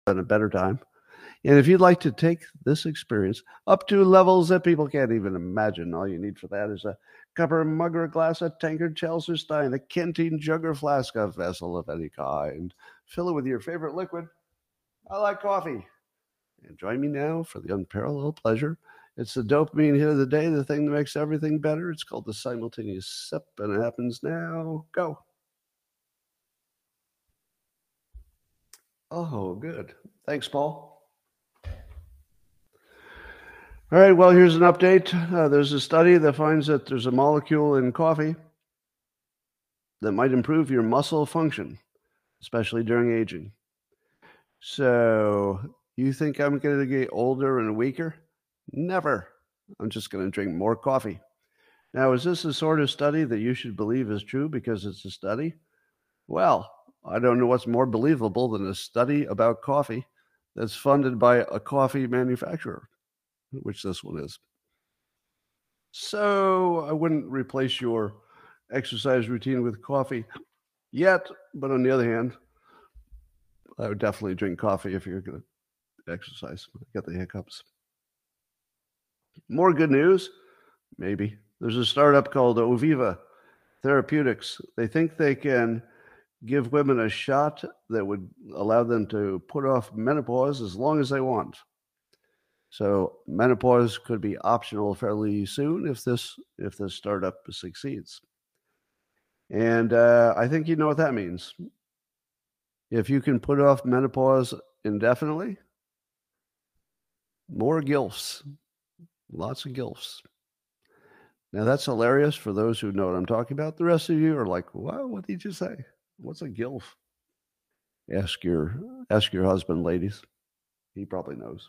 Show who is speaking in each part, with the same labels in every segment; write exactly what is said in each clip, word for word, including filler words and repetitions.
Speaker 1: and a better time. And if you'd like to take this experience up to levels that people can't even imagine, all you need for that is a cup or mug or glass, a tankard, chalice or stein, a canteen, jug or flask, a vessel of any kind. Fill it with your favorite liquid. I like coffee. And join me now for the unparalleled pleasure. It's the dopamine hit of the day, the thing that makes everything better. It's called the simultaneous sip, and it happens now. Go. Oh, good. Thanks, Paul. All right, well, here's an update. Uh, there's a study that finds that there's a molecule in coffee that might improve your muscle function, especially during aging. So, you think I'm going to get older and weaker? Never. I'm just going to drink more coffee. Now, is this the sort of study that you should believe is true because it's a study? Well, I don't know what's more believable than a study about coffee that's funded by a coffee manufacturer, which this one is. So I wouldn't replace your exercise routine with coffee yet, but on the other hand, I would definitely drink coffee if you're going to exercise. Get the hiccups. More good news? Maybe. There's a startup called Oviva Therapeutics. They think they can give women a shot that would allow them to put off menopause as long as they want. So menopause could be optional fairly soon if this if this startup succeeds. And uh, I think you know what that means. If you can put off menopause indefinitely, more gilfs, lots of gilfs. Now that's hilarious for those who know what I'm talking about. The rest of you are like, "Wow, what did you say? What's a gilf?" Ask your ask your husband, ladies. He probably knows.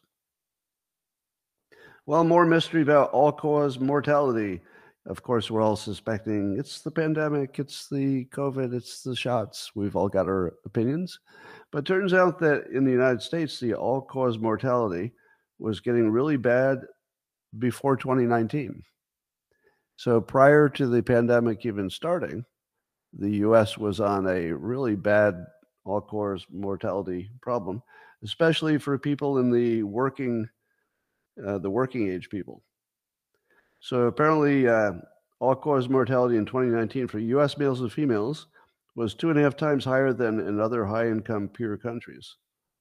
Speaker 1: Well, more mystery about all-cause mortality. Of course, we're all suspecting it's the pandemic, it's the COVID, it's the shots. We've all got our opinions. But it turns out that in the United States, the all-cause mortality was getting really bad before twenty nineteen. So prior to the pandemic even starting, the U S was on a really bad all-cause mortality problem, especially for people in the working Uh, the working age people. So apparently, uh, all-cause mortality in twenty nineteen for U S males and females was two and a half times higher than in other high-income peer countries.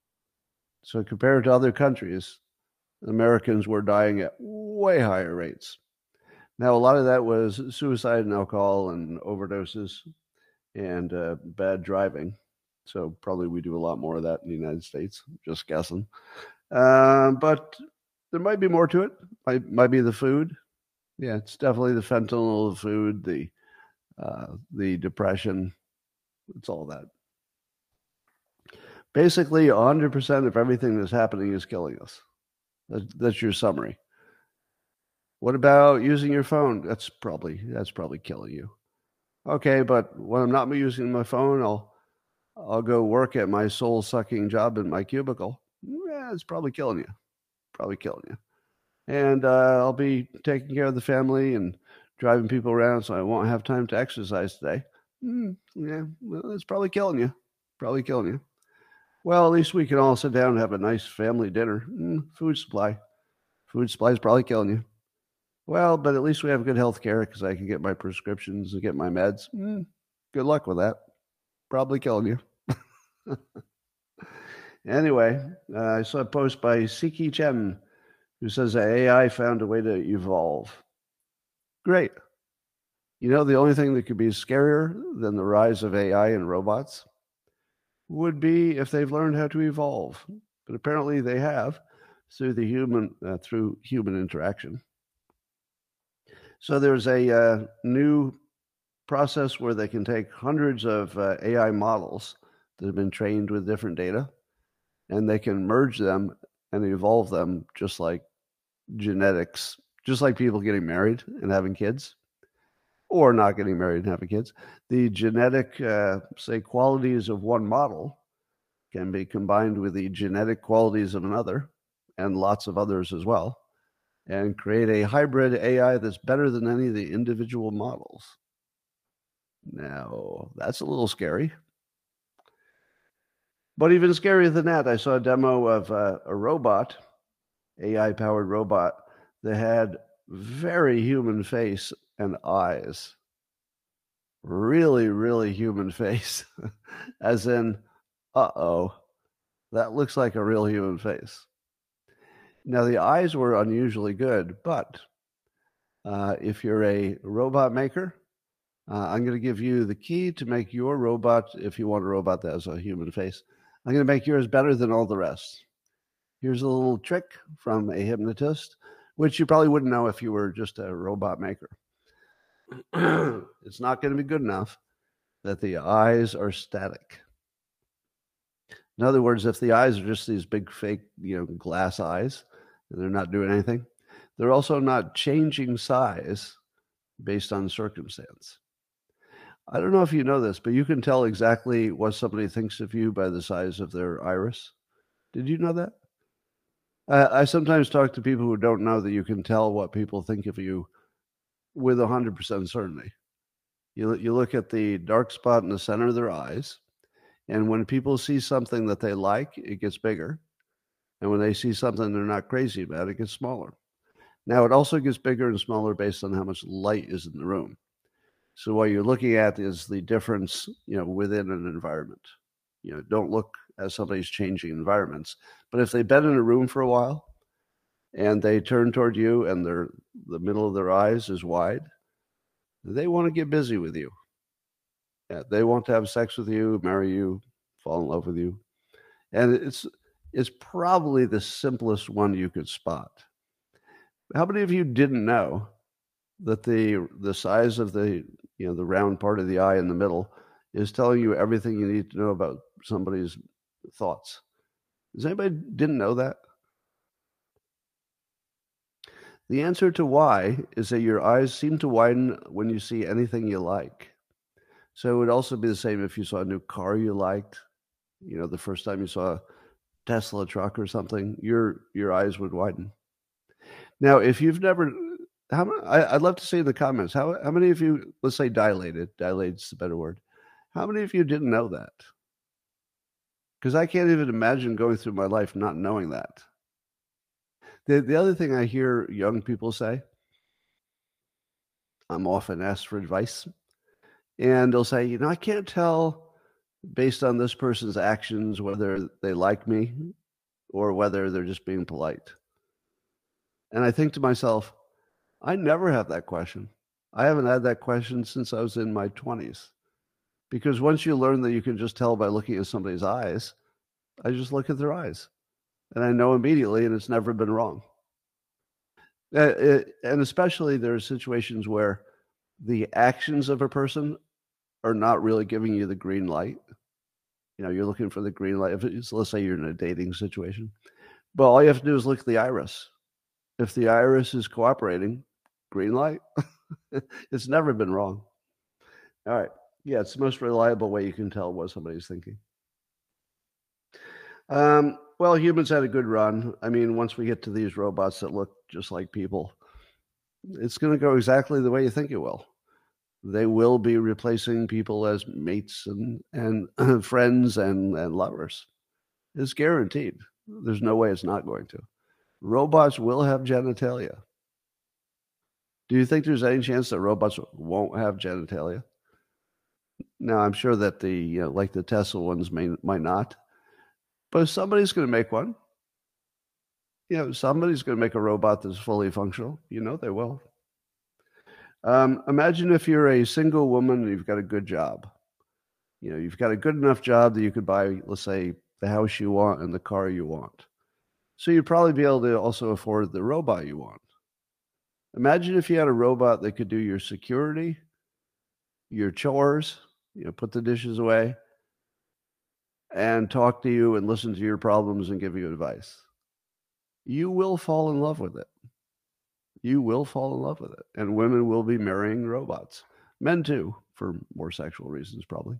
Speaker 1: So compared to other countries, Americans were dying at way higher rates. Now, a lot of that was suicide and alcohol and overdoses and uh, bad driving. So probably we do a lot more of that in the United States, just guessing. Uh, but there might be more to it. Might might be the food. Yeah, it's definitely the fentanyl, the food, the uh, the depression. It's all that. Basically, one hundred percent of everything that's happening is killing us. That's, that's your summary. What about using your phone? That's probably that's probably killing you. Okay, but when I'm not using my phone, I'll I'll go work at my soul-sucking job in my cubicle. Yeah, it's probably killing you. Probably killing you. And uh, I'll be taking care of the family and driving people around, so I won't have time to exercise today. Mm, yeah, well, it's probably killing you. Probably killing you. Well, at least we can all sit down and have a nice family dinner. Mm, food supply. Food supply is probably killing you. Well, but at least we have good health care because I can get my prescriptions and get my meds. Mm, good luck with that. Probably killing you. Anyway, uh, I saw a post by Siki Chen, who says that A I found a way to evolve. Great. You know, the only thing that could be scarier than the rise of A I and robots would be if they've learned how to evolve. But apparently they have through the human uh, through human interaction. So there's a uh, new process where they can take hundreds of uh, A I models that have been trained with different data, and they can merge them and evolve them just like genetics, just like people getting married and having kids, or not getting married and having kids. The genetic, uh, say, qualities of one model can be combined with the genetic qualities of another and lots of others as well, and create a hybrid A I that's better than any of the individual models. Now, that's a little scary. But even scarier than that, I saw a demo of uh, a robot, A I-powered robot, that had very human face and eyes. Really, really human face. As in, uh-oh, that looks like a real human face. Now, the eyes were unusually good, but uh, if you're a robot maker, uh, I'm going to give you the key to make your robot, if you want a robot that has a human face, I'm going to make yours better than all the rest. Here's a little trick from a hypnotist, which you probably wouldn't know if you were just a robot maker. It's not going to be good enough that the eyes are static. In other words, if the eyes are just these big fake, you know, glass eyes, and they're not doing anything, they're also not changing size based on circumstance. I don't know if you know this, but you can tell exactly what somebody thinks of you by the size of their iris. Did you know that? I, I sometimes talk to people who don't know that you can tell what people think of you with one hundred percent certainty. You, you look at the dark spot in the center of their eyes, and when people see something that they like, it gets bigger. And when they see something they're not crazy about, it gets smaller. Now, it also gets bigger and smaller based on how much light is in the room. So what you're looking at is the difference, you know, within an environment. You know, don't look as somebody's changing environments. But if they've been in a room for a while and they turn toward you and their the middle of their eyes is wide, they want to get busy with you. Yeah, they want to have sex with you, marry you, fall in love with you. And it's it's probably the simplest one you could spot. How many of you didn't know that the the size of the you know the round part of the eye in the middle is telling you everything you need to know about somebody's thoughts? Does anybody didn't know that? The answer to why is that your eyes seem to widen when you see anything you like. So it would also be the same if you saw a new car you liked. You know, the first time you saw a Tesla truck or something, your your eyes would widen. Now, if you've never, how many, I, I'd love to see in the comments, how, how many of you, let's say dilated, dilated's the better word. How many of you didn't know that? Because I can't even imagine going through my life not knowing that. The, the other thing I hear young people say, I'm often asked for advice, and they'll say, you know, I can't tell based on this person's actions whether they like me or whether they're just being polite. And I think to myself, I never have that question. I haven't had that question since I was in my twenties. Because once you learn that you can just tell by looking at somebody's eyes, I just look at their eyes. And I know immediately, and it's never been wrong. Uh, it, and especially there are situations where the actions of a person are not really giving you the green light. You know, you're looking for the green light. If it's, let's say you're in a dating situation. But all you have to do is look at the iris. If the iris is cooperating, green light. It's never been wrong. All right. Yeah, it's the most reliable way you can tell what somebody's thinking. Um, well, humans had a good run. I mean, once we get to these robots that look just like people, it's going to go exactly the way you think it will. They will be replacing people as mates and, and friends and, and lovers. It's guaranteed. There's no way it's not going to. Robots will have genitalia. Do you think there's any chance that robots won't have genitalia? Now, I'm sure that the, you know, like the Tesla ones may, might not. But if somebody's going to make one, you know, somebody's going to make a robot that's fully functional. You know they will. Um, imagine if you're a single woman and you've got a good job. You know, you've got a good enough job that you could buy, let's say, the house you want and the car you want. So you'd probably be able to also afford the robot you want. Imagine if you had a robot that could do your security, your chores, you know, put the dishes away, and talk to you and listen to your problems and give you advice. You will fall in love with it. You will fall in love with it. And women will be marrying robots. Men too, for more sexual reasons, probably.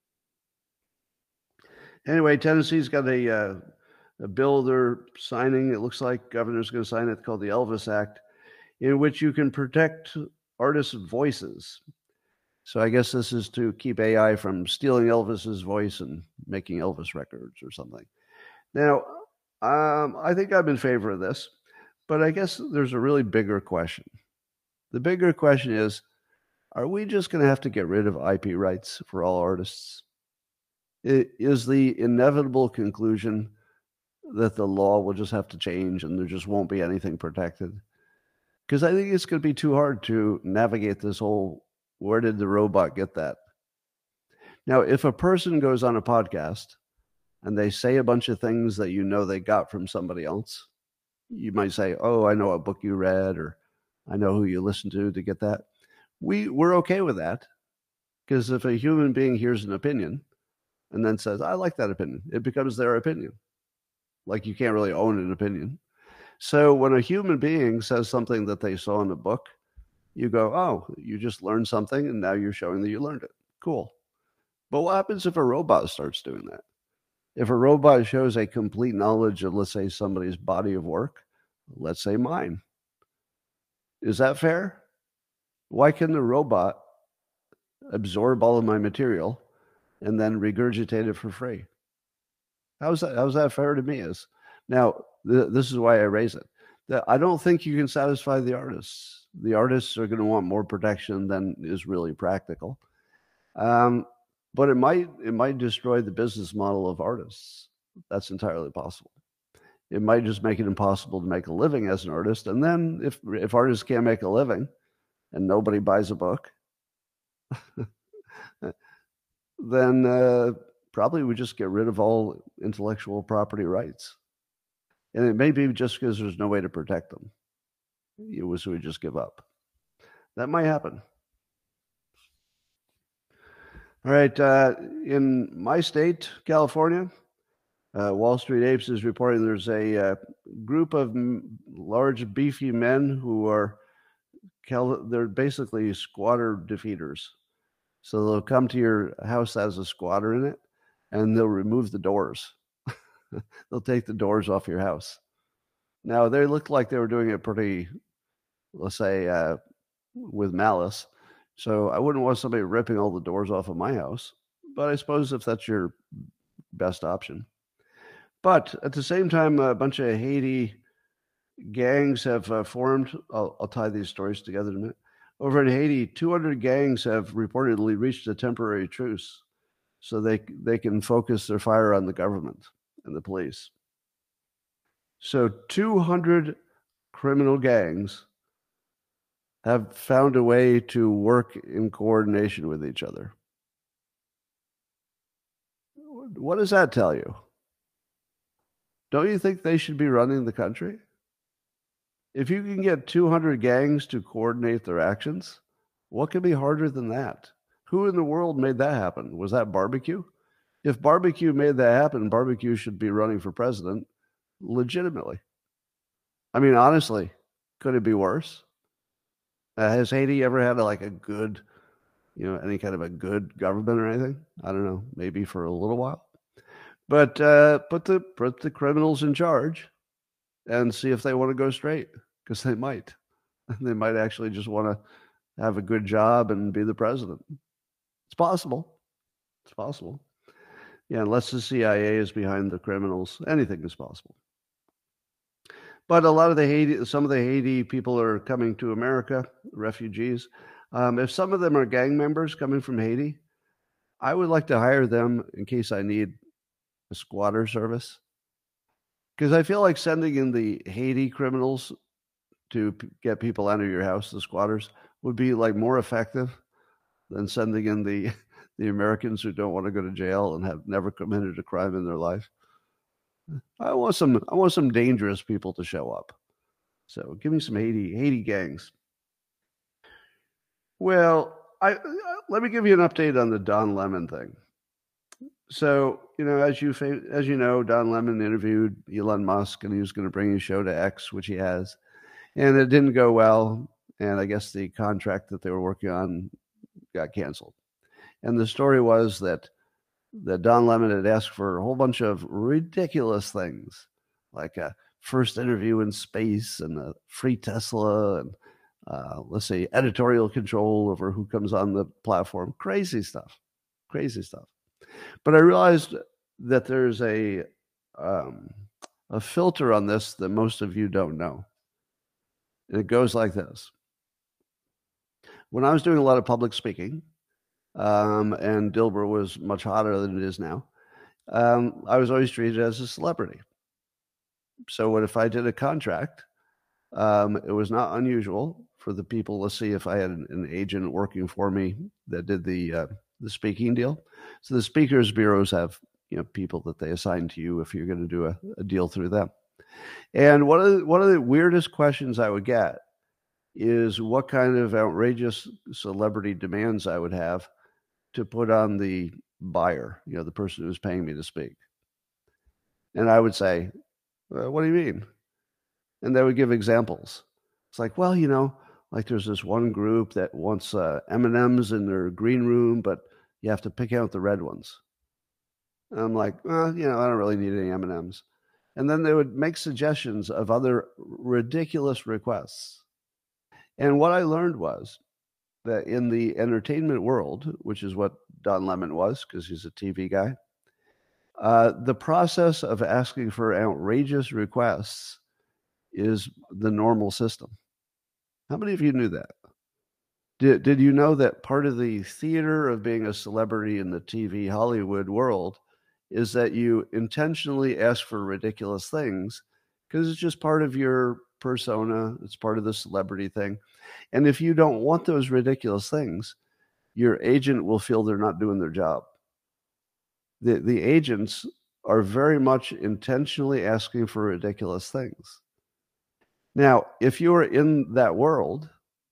Speaker 1: Anyway, Tennessee's got a, uh, a bill they're signing. It looks like governor's going to sign it, called the Elvis Act, in which you can protect artists' voices. So I guess this is to keep A I from stealing Elvis's voice and making Elvis records or something. Now, um, I think I'm in favor of this, but I guess there's a really bigger question. The bigger question is, are we just going to have to get rid of I P rights for all artists? It is the inevitable conclusion that the law will just have to change and there just won't be anything protected? Because I think it's going to be too hard to navigate this whole, where did the robot get that? Now, if a person goes on a podcast and they say a bunch of things that you know they got from somebody else, you might say, oh, I know what book you read, or I know who you listened to to get that. We, we're okay with that, because if a human being hears an opinion and then says, I like that opinion, it becomes their opinion. Like, you can't really own an opinion. So when a human being says something that they saw in a book, you go, oh, you just learned something, and now you're showing that you learned it. Cool. But what happens if a robot starts doing that? If a robot shows a complete knowledge of, let's say, somebody's body of work, let's say mine, is that fair? Why can the robot absorb all of my material and then regurgitate it for free? How's that, how's that fair to me? Is now, th- this is why I raise it. That I don't think you can satisfy the artists. The artists are going to want more protection than is really practical. Um, but it might it might destroy the business model of artists. That's entirely possible. It might just make it impossible to make a living as an artist. And then if if artists can't make a living and nobody buys a book, then uh, probably we just get rid of all intellectual property rights. And it may be just because there's no way to protect them. It was, we just give up. That might happen. All right. Uh, in my state, California, uh, Wall Street Apes is reporting there's a uh, group of m- large, beefy men who are, cal- they're basically squatter defeaters. So they'll come to your house as a squatter in it, and they'll remove the doors. They'll take the doors off your house. Now, they looked like they were doing it pretty, let's say, uh, with malice. So I wouldn't want somebody ripping all the doors off of my house. But I suppose if that's your best option. But at the same time, a bunch of Haiti gangs have uh, formed. I'll, I'll tie these stories together in a minute. Over in Haiti, two hundred gangs have reportedly reached a temporary truce so they they can focus their fire on the government and the police. So two hundred criminal gangs have found a way to work in coordination with each other. What does that tell you? Don't you think they should be running the country? If you can get two hundred gangs to coordinate their actions, what could be harder than that? Who in the world made that happen? Was that barbecue? If barbecue made that happen, barbecue should be running for president legitimately. I mean, honestly, could it be worse? Uh, has Haiti ever had a, like a good, you know, any kind of a good government or anything? I don't know, maybe for a little while. But uh, put the put the criminals in charge and see if they want to go straight, because they might. They might actually just want to have a good job and be the president. It's possible. It's possible. Yeah, unless the C I A is behind the criminals, anything is possible. But a lot of the Haiti, some of the Haiti people are coming to America, refugees. Um, if some of them are gang members coming from Haiti, I would like to hire them in case I need a squatter service. Because I feel like sending in the Haiti criminals to p- get people out of your house, the squatters, would be like more effective than sending in the the Americans who don't want to go to jail and have never committed a crime in their life. I want some I want some dangerous people to show up. So give me some Haiti Haiti gangs. Well, I, I let me give you an update on the Don Lemon thing. So, you know, as you as you know, Don Lemon interviewed Elon Musk, and he was going to bring his show to X, which he has, and it didn't go well. And I guess the contract that they were working on got canceled. And the story was that that Don Lemon had asked for a whole bunch of ridiculous things, like a first interview in space and a free Tesla and uh, let's say, editorial control over who comes on the platform. Crazy stuff, crazy stuff. But I realized that there's a um, a filter on this that most of you don't know. And it goes like this. When I was doing a lot of public speaking, um, and Dilbert was much hotter than it is now, um, I was always treated as a celebrity. So what if I did a contract? Um, it was not unusual for the people to see if I had an, an agent working for me that did the uh, the speaking deal. So the speakers bureaus have, you know, people that they assign to you if you're going to do a, a deal through them. And one of the, one of the weirdest questions I would get is what kind of outrageous celebrity demands I would have to put on the buyer, you know, the person who's paying me to speak. And I would say, well, what do you mean? And they would give examples. It's like, well, you know, like there's this one group that wants uh, M and M's in their green room, but you have to pick out the red ones. And I'm like, well, you know, I don't really need any M and M's. And then they would make suggestions of other ridiculous requests. And what I learned was that in the entertainment world, which is what Don Lemon was, because he's a T V guy, uh, the process of asking for outrageous requests is the normal system. How many of you knew that? Did, did you know that part of the theater of being a celebrity in the T V Hollywood world is that you intentionally ask for ridiculous things because it's just part of your persona. It's part of the celebrity thing. And if you don't want those ridiculous things, your agent will feel they're not doing their job. The, the agents are very much intentionally asking for ridiculous things. Now, if you are in that world,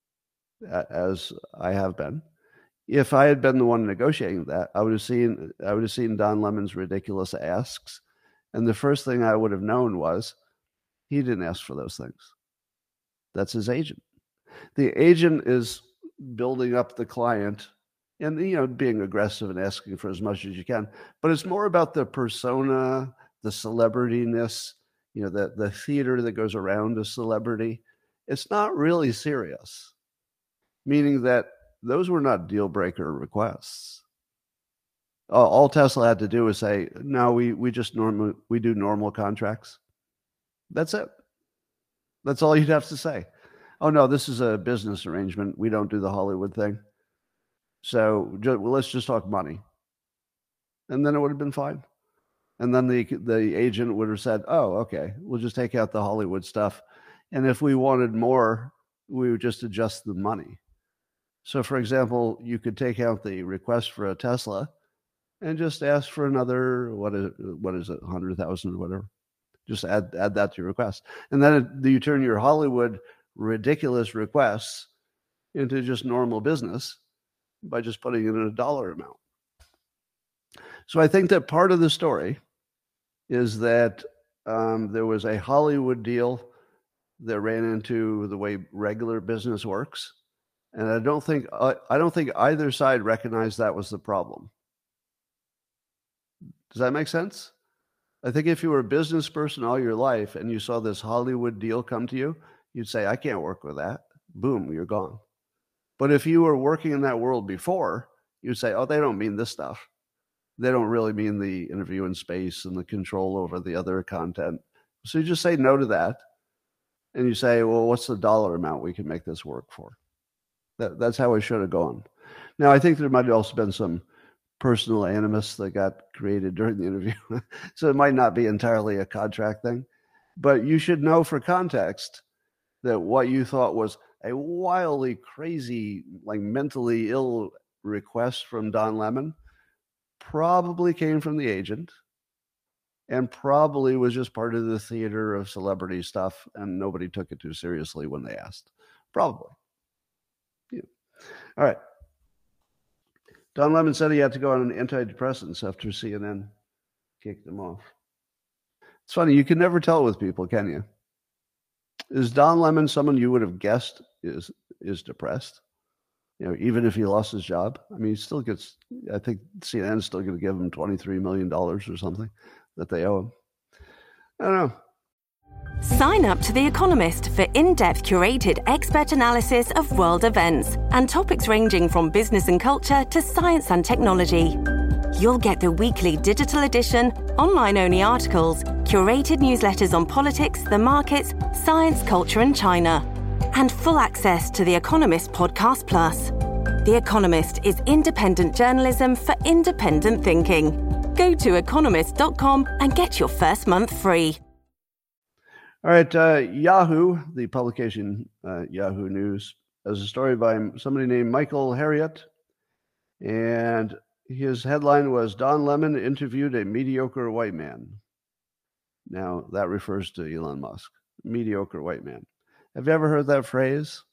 Speaker 1: as I have been, if I had been the one negotiating that, I would have seen I would have seen Don Lemon's ridiculous asks, and the first thing I would have known was he didn't ask for those things. That's his agent. The agent is building up the client and, you know, being aggressive and asking for as much as you can, but it's more about the persona, the celebrityness, you know, the, the theater that goes around a celebrity. It's not really serious, meaning that those were not deal breaker requests. All, all Tesla had to do was say, no, we, we just normal, we do normal contracts. That's it. That's all you'd have to say. Oh, no, this is a business arrangement. We don't do the Hollywood thing. So just, well, let's just talk money. And then it would have been fine. And then the the agent would have said, oh, okay, we'll just take out the Hollywood stuff. And if we wanted more, we would just adjust the money. So, for example, you could take out the request for a Tesla and just ask for another, what is, what is it, one hundred thousand or whatever. Just add add that to your request. And then it, you turn your Hollywood ridiculous requests into just normal business by just putting in a dollar amount. So I think that part of the story is that um, there was a Hollywood deal that ran into the way regular business works, and I don't think uh, I don't think either side recognized that was the problem. Does that make sense? I think if you were a business person all your life and you saw this Hollywood deal come to you, you'd say, I can't work with that. Boom, you're gone. But if you were working in that world before, you'd say, oh, they don't mean this stuff. They don't really mean the interview in space and the control over the other content. So you just say no to that. And you say, well, what's the dollar amount we can make this work for? That, that's how it should have gone. Now, I think there might have also been some personal animus that got created during the interview. So it might not be entirely a contract thing. But you should know for context that what you thought was a wildly crazy, like mentally ill request from Don Lemon probably came from the agent and probably was just part of the theater of celebrity stuff, and nobody took it too seriously when they asked. Probably. Yeah. All right. Don Lemon said he had to go on antidepressants after C N N kicked him off. It's funny, you can never tell with people, can you? Is Don Lemon someone you would have guessed is is depressed? You know, even if he lost his job? I mean, he still gets, I think C N N is still going to give him twenty-three million dollars or something that they owe him. I don't know.
Speaker 2: Sign up to The Economist for in-depth curated expert analysis of world events and topics ranging from business and culture to science and technology. You'll get the weekly digital edition, online-only articles, curated newsletters on politics, the markets, science, culture, and China, and full access to The Economist Podcast Plus. The Economist is independent journalism for independent thinking. Go to economist dot com and get your first month free.
Speaker 1: All right, uh, Yahoo, the publication uh, Yahoo News, has a story by somebody named Michael Harriot, and his headline was Don Lemon interviewed a mediocre white man. Now, that refers to Elon Musk, mediocre white man. Have you ever heard that phrase?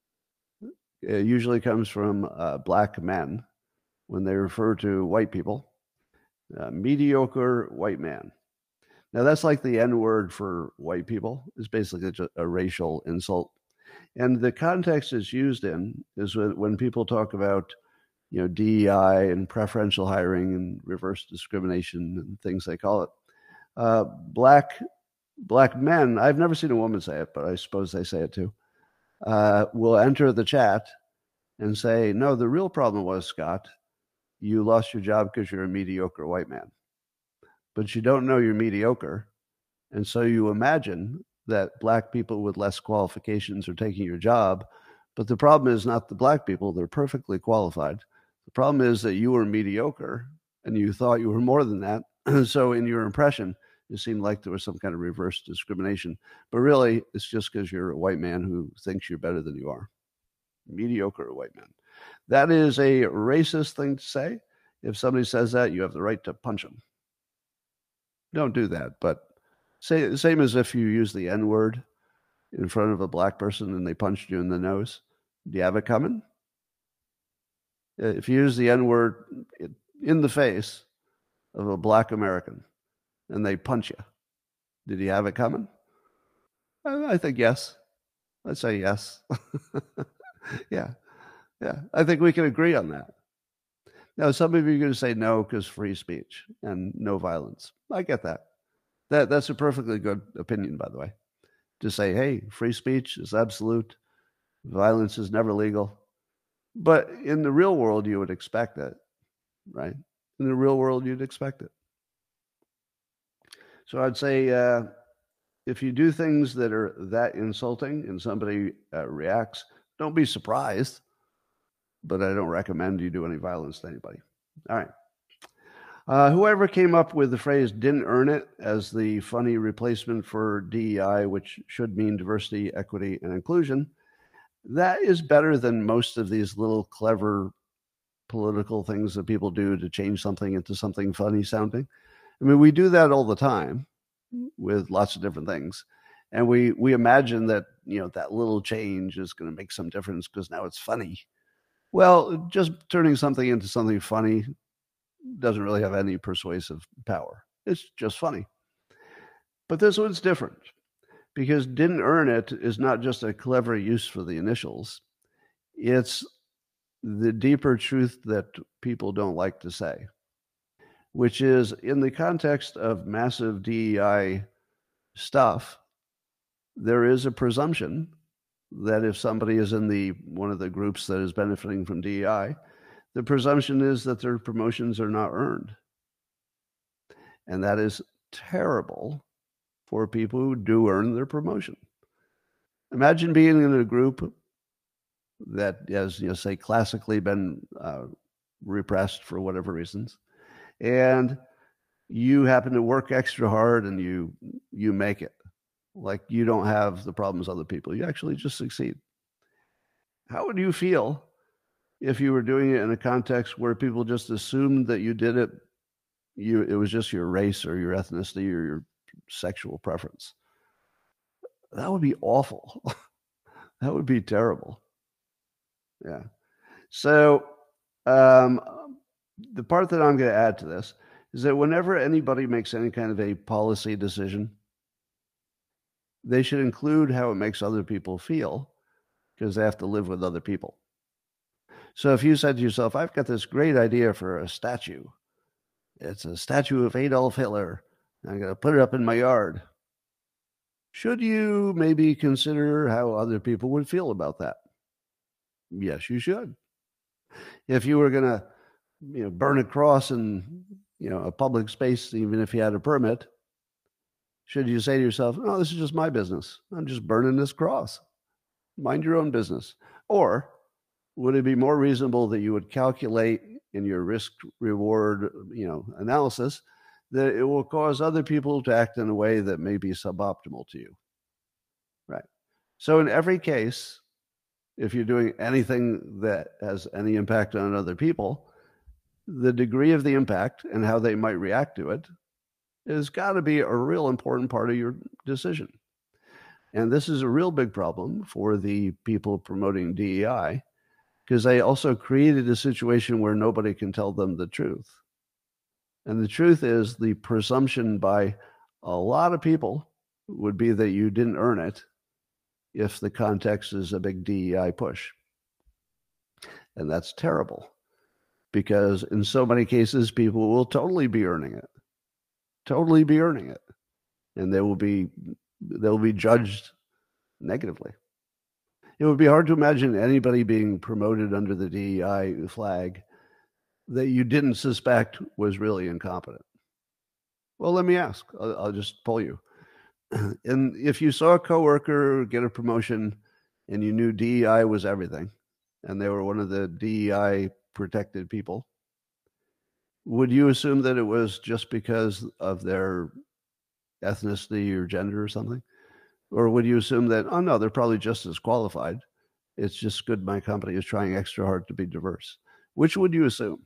Speaker 1: It usually comes from uh, black men when they refer to white people. Uh, mediocre white man. Now, that's like the N-word for white people. It's basically just a racial insult. And the context it's used in is when people talk about, you know, D E I and preferential hiring and reverse discrimination and things they call it. Uh, black black men, I've never seen a woman say it, but I suppose they say it too, uh, will enter the chat and say, no, the real problem was, Scott, you lost your job because you're a mediocre white man. But you don't know you're mediocre. And so you imagine that black people with less qualifications are taking your job. But the problem is not the black people. They're perfectly qualified. The problem is that you were mediocre and you thought you were more than that. So in your impression, it seemed like there was some kind of reverse discrimination. But really, it's just because you're a white man who thinks you're better than you are. Mediocre white man. That is a racist thing to say. If somebody says that, you have the right to punch them. Don't do that. But say same as if you use the N-word in front of a black person and they punched you in the nose. Do you have it coming? If you use the N-word in the face of a black American and they punch you, did you have it coming? I, I think yes. I'd say yes. yeah. Yeah. I think we can agree on that. Now, some of you are going to say no because free speech and no violence. I get that. That that's a perfectly good opinion, by the way. To say, hey, free speech is absolute. Violence is never legal. But in the real world, you would expect it, right? In the real world, you'd expect it. So I'd say uh, if you do things that are that insulting and somebody uh, reacts, don't be surprised. But I don't recommend you do any violence to anybody. All right. Uh, whoever came up with the phrase didn't earn it as the funny replacement for D E I, which should mean diversity, equity, and inclusion, that is better than most of these little clever political things that people do to change something into something funny sounding. I mean, we do that all the time with lots of different things. And we, we imagine that, you know, that little change is going to make some difference because now it's funny. Well, just turning something into something funny doesn't really have any persuasive power. It's just funny. But this one's different because didn't earn it is not just a clever use for the initials. It's the deeper truth that people don't like to say, which is in the context of massive D E I stuff, there is a presumption that if somebody is in the one of the groups that is benefiting from D E I, the presumption is that their promotions are not earned. And that is terrible for people who do earn their promotion. Imagine being in a group that has, you know, say, classically been uh, repressed for whatever reasons, and you happen to work extra hard and you you make it. Like you don't have the problems other people. You actually just succeed. How would you feel if you were doing it in a context where people just assumed that you did it, you it was just your race or your ethnicity or your sexual preference? That would be awful. That would be terrible. Yeah. So um, the part that I'm going to add to this is that whenever anybody makes any kind of a policy decision, they should include how it makes other people feel because they have to live with other people. So if you said to yourself, I've got this great idea for a statue. It's a statue of Adolf Hitler. I'm going to put it up in my yard. Should you maybe consider how other people would feel about that? Yes, you should. If you were going to, you know, burn a cross in, you know, a public space, even if you had a permit, should you say to yourself, "Oh, this is just my business. I'm just burning this cross. Mind your own business"? Or would it be more reasonable that you would calculate in your risk reward, you know, analysis that it will cause other people to act in a way that may be suboptimal to you? Right. So in every case, if you're doing anything that has any impact on other people, the degree of the impact and how they might react to it has got to be a real important part of your decision. And this is a real big problem for the people promoting D E I, because they also created a situation where nobody can tell them the truth. And the truth is, the presumption by a lot of people would be that you didn't earn it if the context is a big D E I push. And that's terrible, because in so many cases, people will totally be earning it, totally be earning it, and they will be they'll be judged negatively. It would be hard to imagine anybody being promoted under the D E I flag that you didn't suspect was really incompetent. Well, let me ask. I'll, I'll just poll you. And if you saw a coworker get a promotion and you knew D E I was everything, and they were one of the D E I protected people, would you assume that it was just because of their ethnicity or gender or something? Or would you assume that, oh no, they're probably just as qualified. It's just good my company is trying extra hard to be diverse? Which would you assume?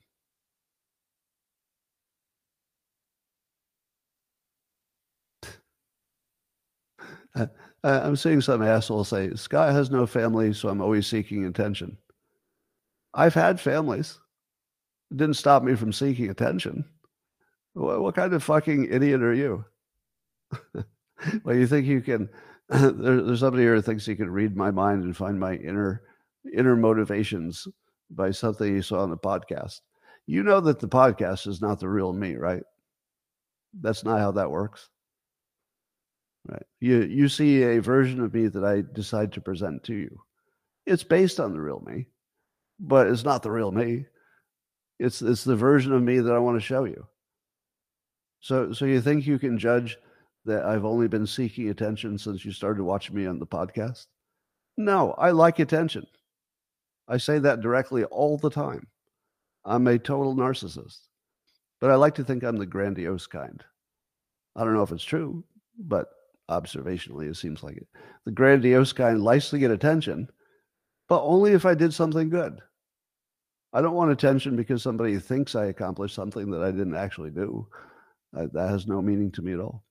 Speaker 1: Uh, I'm seeing some asshole say, Scott has no family, so I'm always seeking attention. I've had families. It didn't stop me from seeking attention. What, what kind of fucking idiot are you? Well, you think you can, there, there's somebody here who thinks he can read my mind and find my inner inner motivations by something he saw on the podcast. You know that the podcast is not the real me, right? That's not how that works. Right. You you see a version of me that I decide to present to you. It's based on the real me, but it's not the real me. It's it's the version of me that I want to show you. So so you think you can judge that I've only been seeking attention since you started watching me on the podcast? No, I like attention. I say that directly all the time. I'm a total narcissist, but I like to think I'm the grandiose kind. I don't know if it's true, but observationally, it seems like it. The grandiose kind likes to get attention, but only if I did something good. I don't want attention because somebody thinks I accomplished something that I didn't actually do. I, that has no meaning to me at all.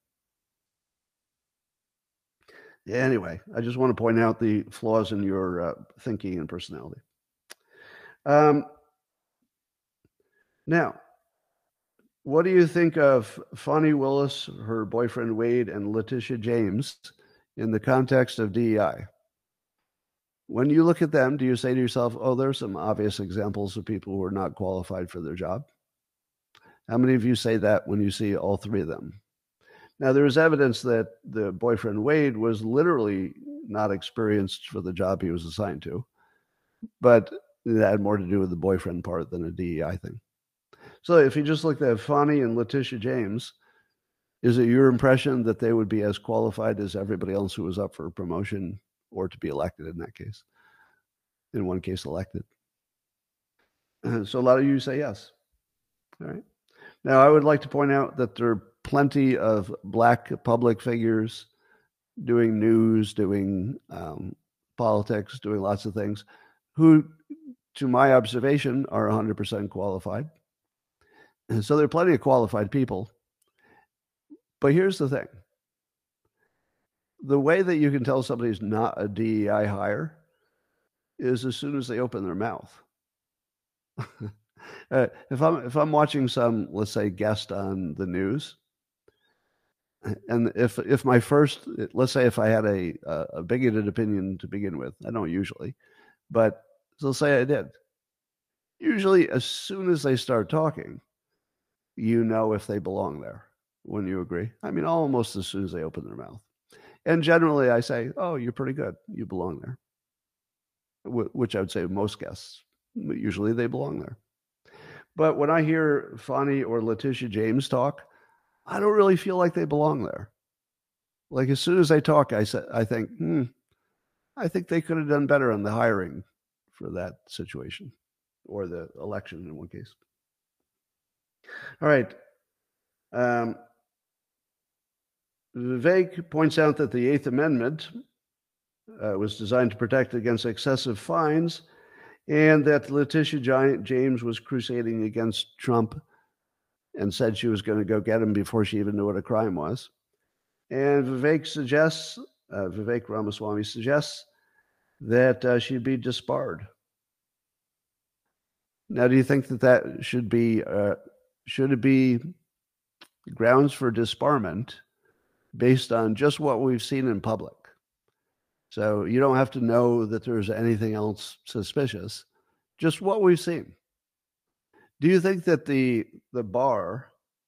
Speaker 1: Anyway, I just want to point out the flaws in your uh, thinking and personality. Um, now, what do you think of Fani Willis, her boyfriend Wade, and Letitia James in the context of D E I? When you look at them, do you say to yourself, oh, there's some obvious examples of people who are not qualified for their job? How many of you say that when you see all three of them? Now, there is evidence that the boyfriend Wade was literally not experienced for the job he was assigned to, but it had more to do with the boyfriend part than a D E I thing. So if you just looked at Fani and Letitia James, is it your impression that they would be as qualified as everybody else who was up for a promotion or to be elected in that case? In one case, elected. So a lot of you say yes. All right. Now, I would like to point out that there are plenty of Black public figures doing news, doing um, politics, doing lots of things, who, to my observation, are one hundred percent qualified. And so there are plenty of qualified people. But here's the thing. The way that you can tell somebody's not a D E I hire is as soon as they open their mouth. uh, if I'm if I'm watching some, let's say, guest on the news, and if if my first, let's say if I had a a bigoted opinion to begin with, I don't usually, but so say I did. Usually, as soon as they start talking, you know if they belong there. Wouldn't you agree? I mean, almost as soon as they open their mouth. And generally I say, oh, you're pretty good. You belong there. Which I would say most guests, usually they belong there. But when I hear Fani or Letitia James talk, I don't really feel like they belong there. Like as soon as they talk, I say, I think, hmm, I think they could have done better on the hiring for that situation, or the election in one case. All right. Um, Vivek points out that the Eighth Amendment uh, was designed to protect against excessive fines, and that Letitia James was crusading against Trump and said she was going to go get him before she even knew what a crime was. And Vivek suggests, uh, Vivek Ramaswamy suggests that uh, she'd be disbarred. Now, do you think that that should be, uh, should it be grounds for disbarment based on just what we've seen in public? So you don't have to know that there's anything else suspicious, just what we've seen. Do you think that the the bar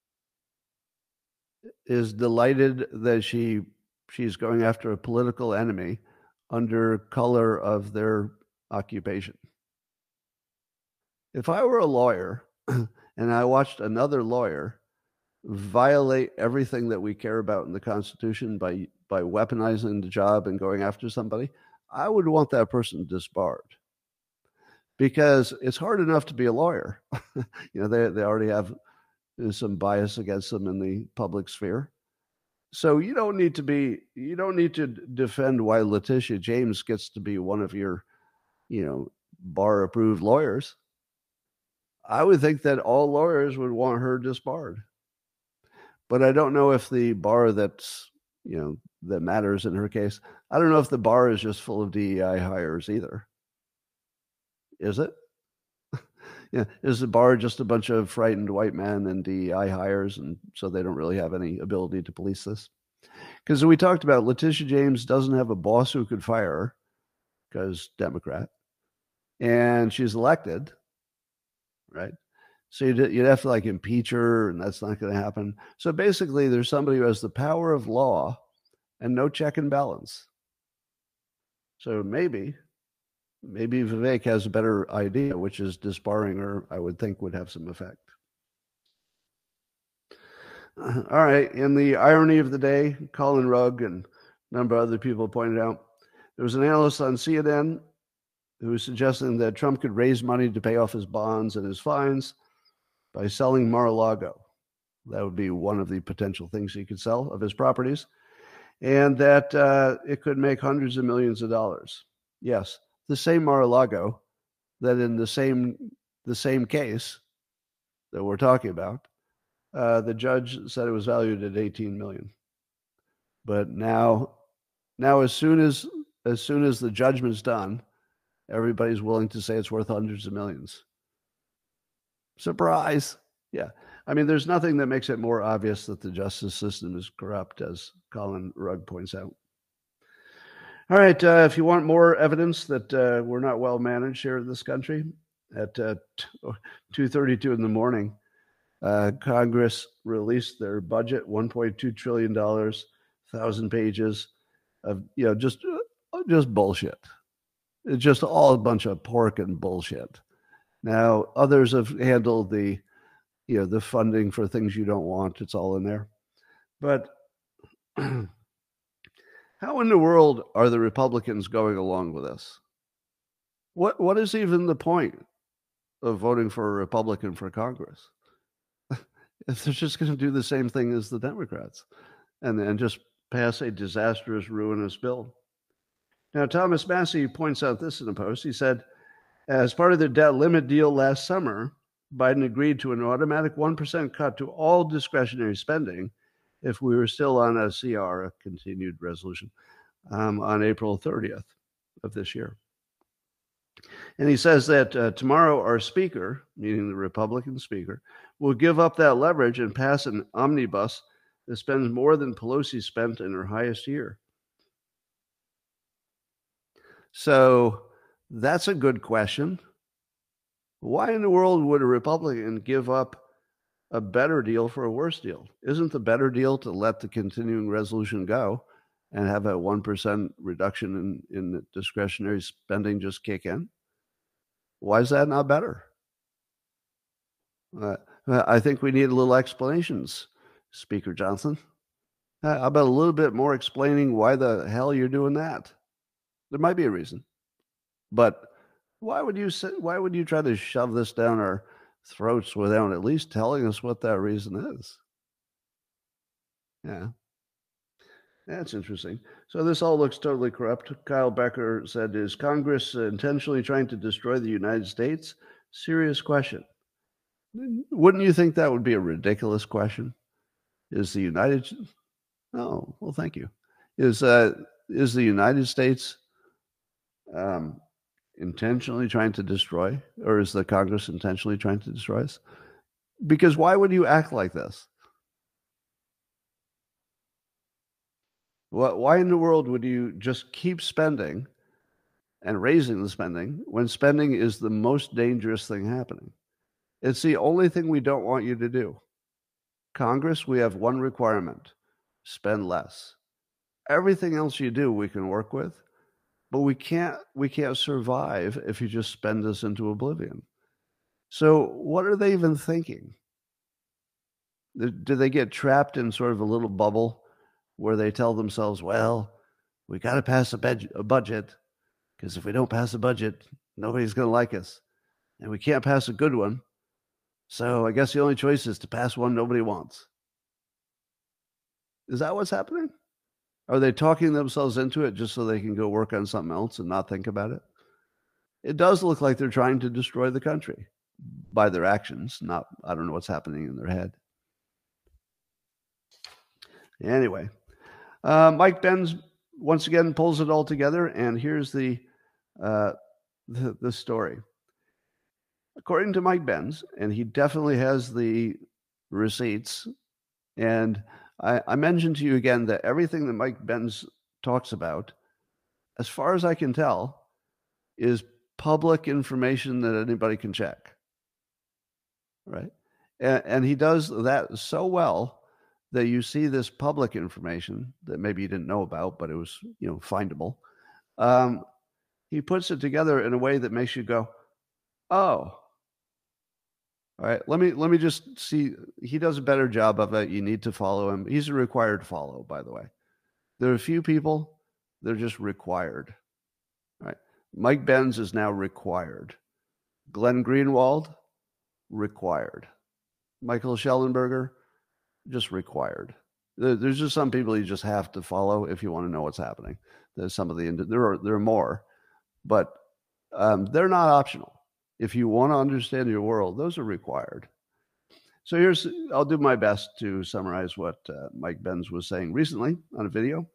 Speaker 1: is delighted that she she's going after a political enemy under color of their occupation? If I were a lawyer and I watched another lawyer violate everything that we care about in the Constitution by by weaponizing the job and going after somebody, I would want that person disbarred. Because it's hard enough to be a lawyer. You know, they they already have some bias against them in the public sphere. So you don't need to be, you don't need to defend why Letitia James gets to be one of your, you know, bar approved lawyers. I would think that all lawyers would want her disbarred. But I don't know if the bar that's, you know, that matters in her case, I don't know if the bar is just full of D E I hires either. Is it? Yeah, is the bar just a bunch of frightened white men and D E I hires, and so they don't really have any ability to police this? Because we talked about, Letitia James doesn't have a boss who could fire her, because Democrat, and she's elected, right? So you'd, you'd have to like impeach her, and that's not going to happen. So basically, there's somebody who has the power of law and no check and balance. So maybe, maybe Vivek has a better idea, which is disbarring her, I would think would have some effect. Uh, all right. In the irony of the day, Colin Rugg and a number of other people pointed out, there was an analyst on C N N who was suggesting that Trump could raise money to pay off his bonds and his fines by selling Mar-a-Lago. That would be one of the potential things he could sell of his properties, and that uh, it could make hundreds of millions of dollars. Yes, the same Mar-a-Lago that in the same the same case that we're talking about, uh, the judge said it was valued at eighteen million. But now, now as soon as as soon as the judgment's done, everybody's willing to say it's worth hundreds of millions. Surprise! Yeah. I mean, there's nothing that makes it more obvious that the justice system is corrupt, as Colin Rugg points out. All right. Uh, if you want more evidence that uh, we're not well managed here in this country, at uh, two thirty-two in the morning, uh, Congress released their budget, one point two trillion dollars, one thousand pages of, you know, just, just bullshit. It's just all a bunch of pork and bullshit. Now, others have handled the, you know, the funding for things you don't want. It's all in there. But how in the world are the Republicans going along with this? What What is even the point of voting for a Republican for Congress if they're just going to do the same thing as the Democrats and then just pass a disastrous, ruinous bill? Now, Thomas Massie points out this in a post. He said, as part of their debt limit deal last summer, Biden agreed to an automatic one percent cut to all discretionary spending if we were still on a C R, a continued resolution, um, on April thirtieth of this year. And he says that uh, tomorrow our speaker, meaning the Republican speaker, will give up that leverage and pass an omnibus that spends more than Pelosi spent in her highest year. So that's a good question. Why in the world would a Republican give up a better deal for a worse deal? Isn't the better deal to let the continuing resolution go and have a one percent reduction in, in discretionary spending just kick in? Why is that not better? Uh, I think we need a little explanations, Speaker Johnson. How about a little bit more explaining why the hell you're doing that? There might be a reason, but why would you say, why would you try to shove this down our throats without at least telling us what that reason is? Yeah, that's interesting. So this all looks totally corrupt. Kyle Becker said, "Is Congress intentionally trying to destroy the United States? Serious question." Wouldn't you think that would be a ridiculous question? Is the United Oh, well, thank you. Is uh, is the United States um, intentionally trying to destroy, or is the Congress intentionally trying to destroy us? Because why would you act like this? What, why in the world would you just keep spending and raising the spending when spending is the most dangerous thing happening? It's the only thing we don't want you to do. Congress, we have one requirement: spend less. Everything else you do, we can work with, but we can't we can't survive if you just spend us into oblivion. So what are they even thinking? Do they get trapped in sort of a little bubble where they tell themselves, well, we got to pass a, bed- a budget, because if we don't pass a budget, nobody's going to like us. And we can't pass a good one. So I guess the only choice is to pass one nobody wants. Is that what's happening? Are they talking themselves into it just so they can go work on something else and not think about it? It does look like they're trying to destroy the country by their actions. Not, I don't know what's happening in their head. Anyway, uh, Mike Benz once again pulls it all together, and here's the, uh, the the story. According to Mike Benz, and he definitely has the receipts, and I, I mentioned to you again that everything that Mike Benz talks about, as far as I can tell, is public information that anybody can check, right? And, and he does that so well that you see this public information that maybe you didn't know about, but it was, you know, findable. Um, he puts it together in a way that makes you go, oh, all right, let me let me just see. He does a better job of it. You need to follow him. He's a required follow, by the way. There are a few people, they're just required. All right. Mike Benz is now required. Glenn Greenwald, required. Michael Schellenberger, just required. There's just some people you just have to follow if you want to know what's happening. There's some of the, there are, there are more, but um, they're not optional. If you want to understand your world, those are required. So here's, I'll do my best to summarize what uh, Mike Benz was saying recently on a video.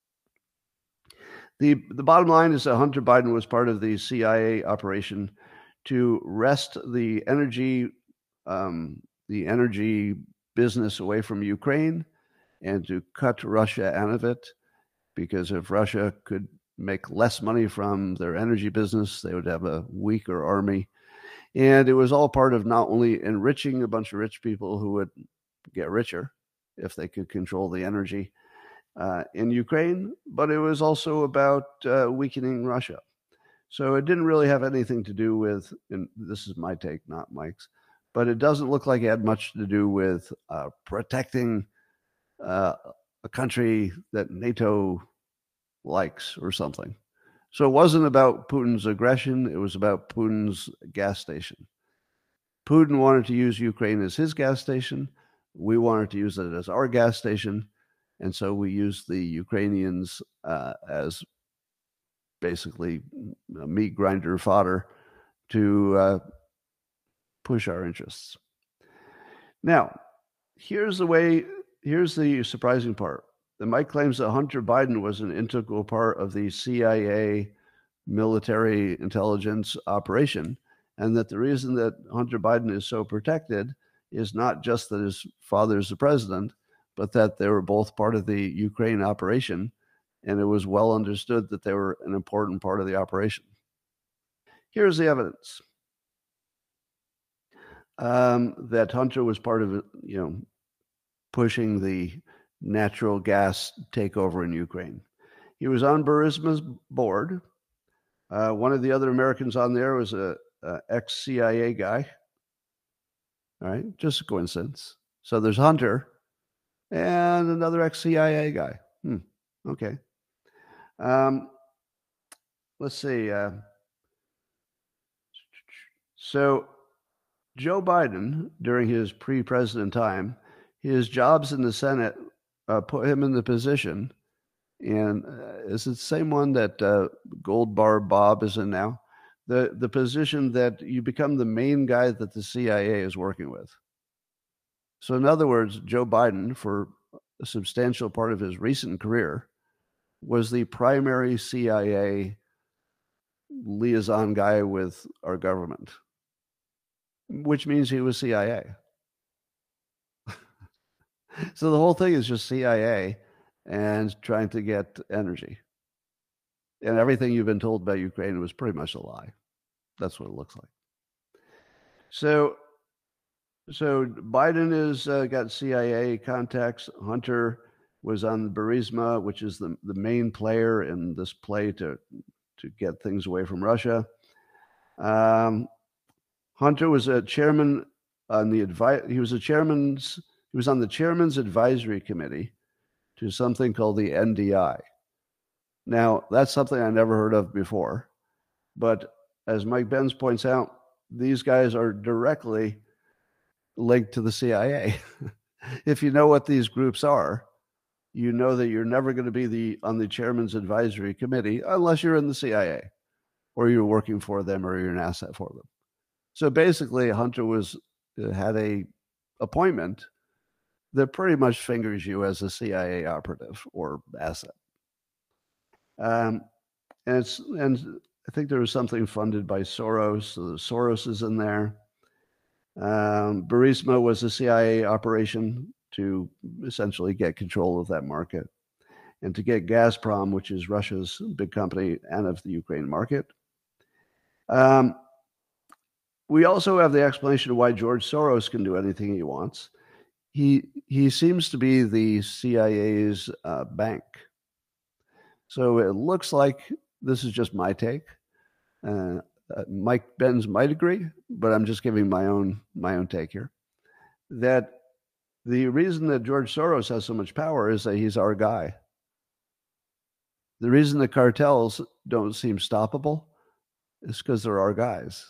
Speaker 1: The, the bottom line is that Hunter Biden was part of the C I A operation to wrest the energy, um, the energy business away from Ukraine and to cut Russia out of it, because if Russia could make less money from their energy business, they would have a weaker army. And it was all part of not only enriching a bunch of rich people who would get richer if they could control the energy uh, in Ukraine, but it was also about uh, weakening Russia. So it didn't really have anything to do with, and this is my take, not Mike's, but it doesn't look like it had much to do with uh, protecting uh, a country that NATO likes or something. So it wasn't about Putin's aggression. It was about Putin's gas station. Putin wanted to use Ukraine as his gas station. We wanted to use it as our gas station. And so we used the Ukrainians uh, as basically meat grinder fodder to uh, push our interests. Now, here's the way, here's the surprising part. The Mike claims that Hunter Biden was an integral part of the C I A military intelligence operation, and that the reason that Hunter Biden is so protected is not just that his father's the president, but that they were both part of the Ukraine operation, and it was well understood that they were an important part of the operation. Here's the evidence um, that Hunter was part of, you know, pushing the natural gas takeover in Ukraine. He was on Burisma's board. Uh, one of the other Americans on there was a, a ex-C I A guy. All right, just a coincidence. So there's Hunter and another ex-C I A guy. Hmm. Okay. Um, let's see. Uh, so Joe Biden, during his pre-president time, his jobs in the Senate uh, put him in the position, and uh, is it the same one that uh, Gold Bar Bob is in now? The, the position that you become the main guy that the C I A is working with. So in other words, Joe Biden, for a substantial part of his recent career, was the primary C I A liaison guy with our government, which means he was C I A. So the whole thing is just C I A and trying to get energy. And everything you've been told about Ukraine was pretty much a lie. That's what it looks like. So, so Biden has uh, got C I A contacts. Hunter was on Burisma, which is the, the main player in this play to, to get things away from Russia. Um, Hunter was a chairman on the advi- he was a chairman's he was on the chairman's advisory committee to something called the N D I. Now, that's something I never heard of before, but as Mike Benz points out, these guys are directly linked to the C I A. If you know what these groups are, you know that you're never going to be the on the chairman's advisory committee unless you're in the C I A or you're working for them or you're an asset for them. So basically, Hunter was had a appointment that pretty much fingers you as a C I A operative or asset. Um, and it's and I think there was something funded by Soros, so Soros is in there. Um, Burisma was a C I A operation to essentially get control of that market and to get Gazprom, which is Russia's big company, out of the Ukraine market. Um, we also have the explanation of why George Soros can do anything he wants. He he seems to be the C I A's uh, bank. So it looks like, this is just my take. Uh, uh, Mike Benz might agree, but I'm just giving my own my own take here. That the reason that George Soros has so much power is that he's our guy. The reason the cartels don't seem stoppable is because they're our guys.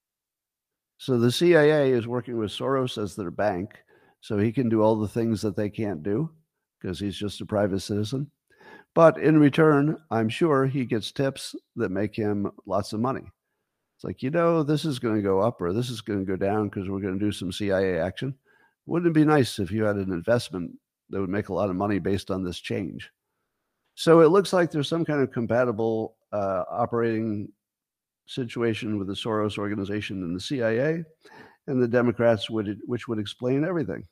Speaker 1: So the C I A is working with Soros as their bank, so he can do all the things that they can't do because he's just a private citizen. But in return, I'm sure he gets tips that make him lots of money. It's like, you know, this is going to go up or this is going to go down because we're going to do some C I A action. Wouldn't it be nice if you had an investment that would make a lot of money based on this change? So it looks like there's some kind of compatible uh, operating situation with the Soros organization and the C I A and the Democrats, would, which would explain everything.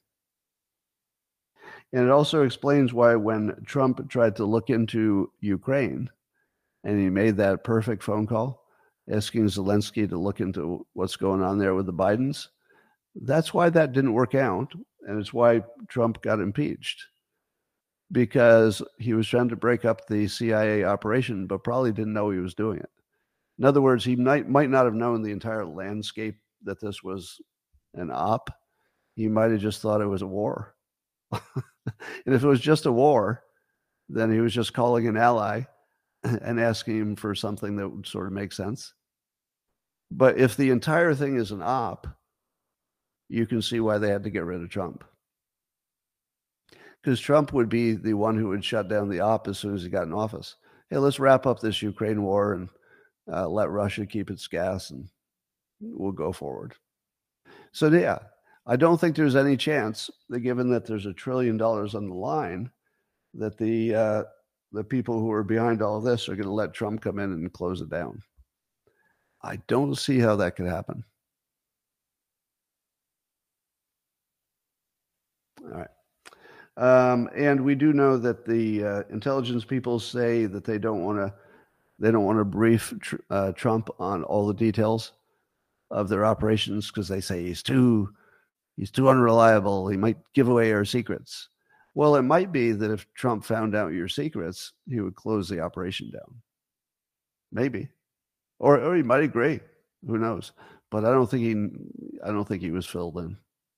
Speaker 1: And it also explains why when Trump tried to look into Ukraine and he made that perfect phone call asking Zelensky to look into what's going on there with the Bidens, that's why that didn't work out. And it's why Trump got impeached, because he was trying to break up the C I A operation, but probably didn't know he was doing it. In other words, he might, might not have known the entire landscape that this was an op. He might have just thought it was a war. And if it was just a war, then he was just calling an ally and asking him for something that would sort of make sense. But if the entire thing is an op, you can see why they had to get rid of Trump. Because Trump would be the one who would shut down the op as soon as he got in office. Hey, let's wrap up this Ukraine war and uh, let Russia keep its gas and we'll go forward. So yeah, I don't think there's any chance that, given that there's a trillion dollars on the line, that the uh, the people who are behind all of this are going to let Trump come in and close it down. I don't see how that could happen. All right. Um, and we do know that the uh, intelligence people say that they don't want to they don't want to brief tr- uh, Trump on all the details of their operations because they say he's too he's too unreliable. He might give away our secrets. Well, it might be that if Trump found out your secrets, he would close the operation down. Maybe. Or, or he might agree. Who knows? But I don't think he I don't think he was filled in.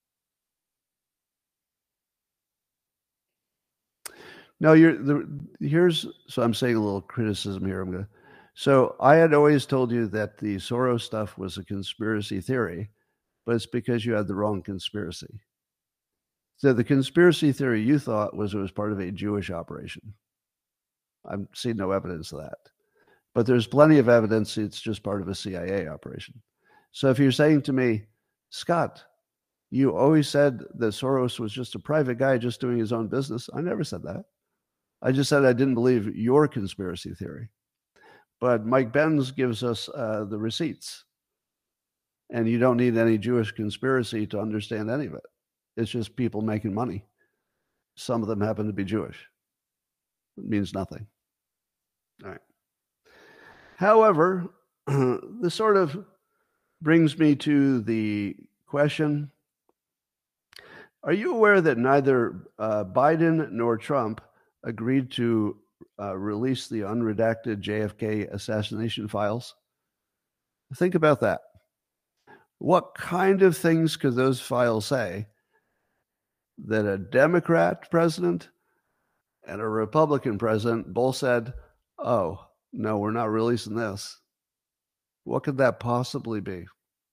Speaker 1: No, you're the here's so I'm saying a little criticism here. I'm gonna so I had always told you that the Soros stuff was a conspiracy theory, but it's because you had the wrong conspiracy. So the conspiracy theory you thought was it was part of a Jewish operation. I've seen no evidence of that. But there's plenty of evidence it's just part of a C I A operation. So if you're saying to me, Scott, you always said that Soros was just a private guy just doing his own business. I never said that. I just said I didn't believe your conspiracy theory. But Mike Benz gives us uh, the receipts. And you don't need any Jewish conspiracy to understand any of it. It's just people making money. Some of them happen to be Jewish. It means nothing. All right. However, this sort of brings me to the question, are you aware that neither uh, Biden nor Trump agreed to uh, release the unredacted J F K assassination files? Think about that. What kind of things could those files say that a Democrat president and a Republican president both said, oh, no, we're not releasing this? What could that possibly be?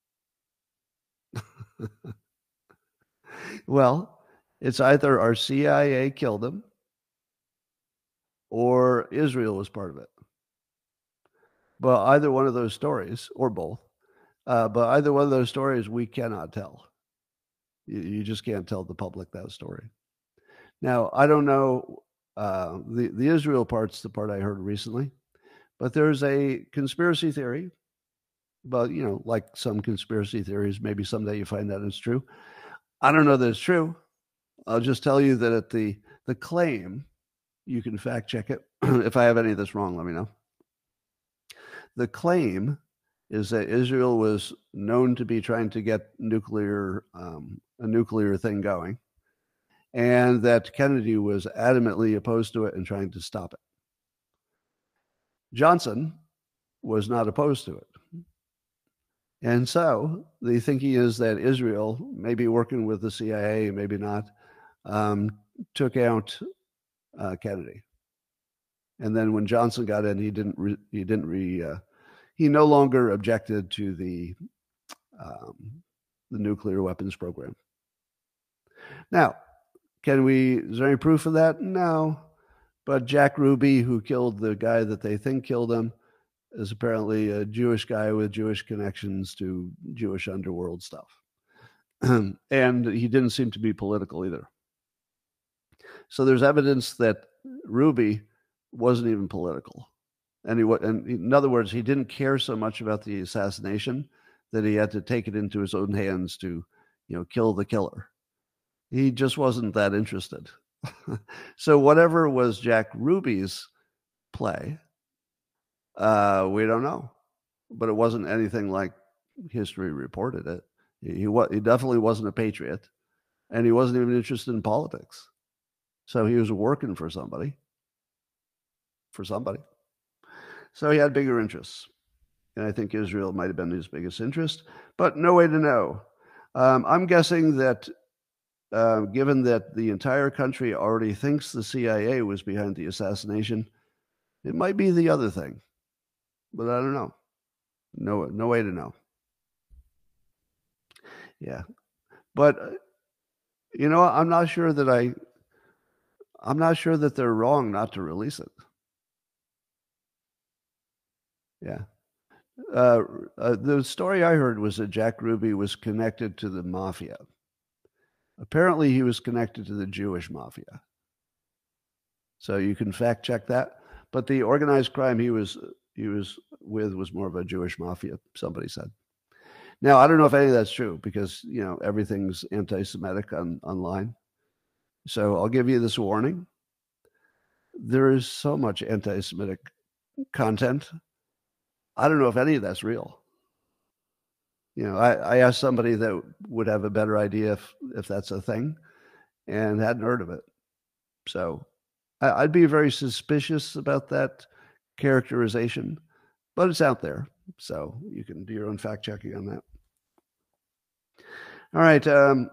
Speaker 1: Well, it's either our C I A killed him or Israel was part of it. But either one of those stories, or both, uh, but either one of those stories we cannot tell. You, you just can't tell the public that story. Now, I don't know, uh, the, the Israel part's the part I heard recently, but there's a conspiracy theory. But, you know, like some conspiracy theories, maybe someday you find that it's true. I don't know that it's true. I'll just tell you that at the, the claim, you can fact check it. If I have any of this wrong, let me know. The claim is that Israel was known to be trying to get nuclear, um, a nuclear thing going, and that Kennedy was adamantly opposed to it and trying to stop it. Johnson was not opposed to it. And so the thinking is that Israel, maybe working with the C I A, maybe not, um, took out uh, Kennedy. And then when Johnson got in, he didn't. Re, he didn't. Re, uh, he no longer objected to the um, the nuclear weapons program. Now, can we? Is there any proof of that? No. But Jack Ruby, who killed the guy that they think killed him, is apparently a Jewish guy with Jewish connections to Jewish underworld stuff. And he didn't seem to be political either. So there's evidence that Ruby wasn't even political. And, he, and in other words, he didn't care so much about the assassination that he had to take it into his own hands to, you know, kill the killer. He just wasn't that interested. So whatever was Jack Ruby's play, Uh, we don't know, but it wasn't anything like history reported it. He, he, he definitely wasn't a patriot, and he wasn't even interested in politics. So he was working for somebody, for somebody. So he had bigger interests, and I think Israel might have been his biggest interest, but no way to know. Um, I'm guessing that uh, given that the entire country already thinks the C I A was behind the assassination, it might be the other thing. But I don't know. No, no way to know. Yeah. But, you know, I'm not sure that I, I'm not sure that they're wrong not to release it. Yeah. Uh, uh, the story I heard was that Jack Ruby was connected to the mafia. Apparently he was connected to the Jewish mafia. So you can fact check that. But the organized crime he was he was with was more of a Jewish mafia, somebody said. Now, I don't know if any of that's true because, you know, everything's anti-Semitic on, online. So I'll give you this warning. There is so much anti-Semitic content. I don't know if any of that's real. You know, I, I asked somebody that would have a better idea if, if that's a thing and hadn't heard of it. So I, I'd be very suspicious about that characterization, but it's out there. So you can do your own fact checking on that. All right. Um,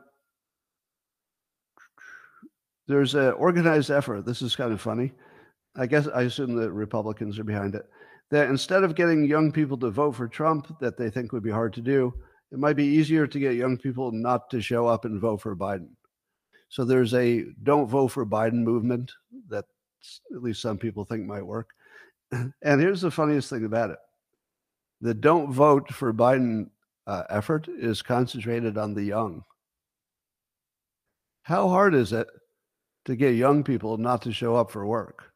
Speaker 1: there's an organized effort. This is kind of funny. I guess I assume the Republicans are behind it. That instead of getting young people to vote for Trump, that they think would be hard to do, it might be easier to get young people not to show up and vote for Biden. So there's a don't vote for Biden movement that at least some people think might work. And here's the funniest thing about it. The don't vote for Biden uh, effort is concentrated on the young. How hard is it to get young people not to show up for work?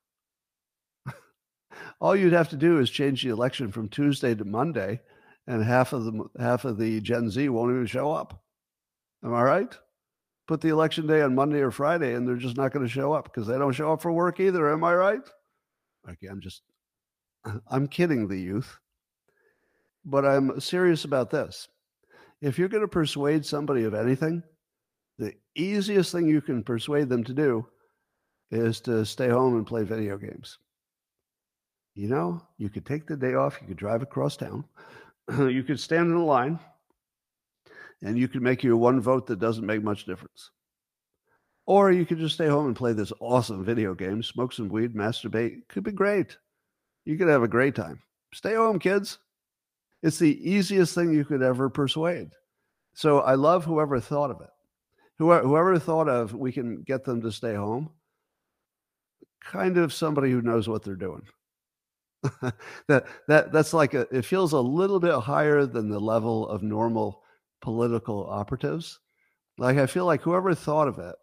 Speaker 1: All you'd have to do is change the election from Tuesday to Monday, and half of the half of the Gen Z won't even show up. Am I right? Put the election day on Monday or Friday, and they're just not going to show up because they don't show up for work either. Am I right? Okay, I'm just, I'm kidding the youth, but I'm serious about this. If you're going to persuade somebody of anything, the easiest thing you can persuade them to do is to stay home and play video games. You know, you could take the day off, you could drive across town, you could stand in a line, and you could make your one vote that doesn't make much difference. Or you could just stay home and play this awesome video game, smoke some weed, masturbate. Could be great. You could have a great time. Stay home, kids. It's the easiest thing you could ever persuade. So I love whoever thought of it. Whoever, whoever thought of we can get them to stay home, kind of somebody who knows what they're doing. that that that's like a, it feels a little bit higher than the level of normal political operatives. Like I feel like whoever thought of it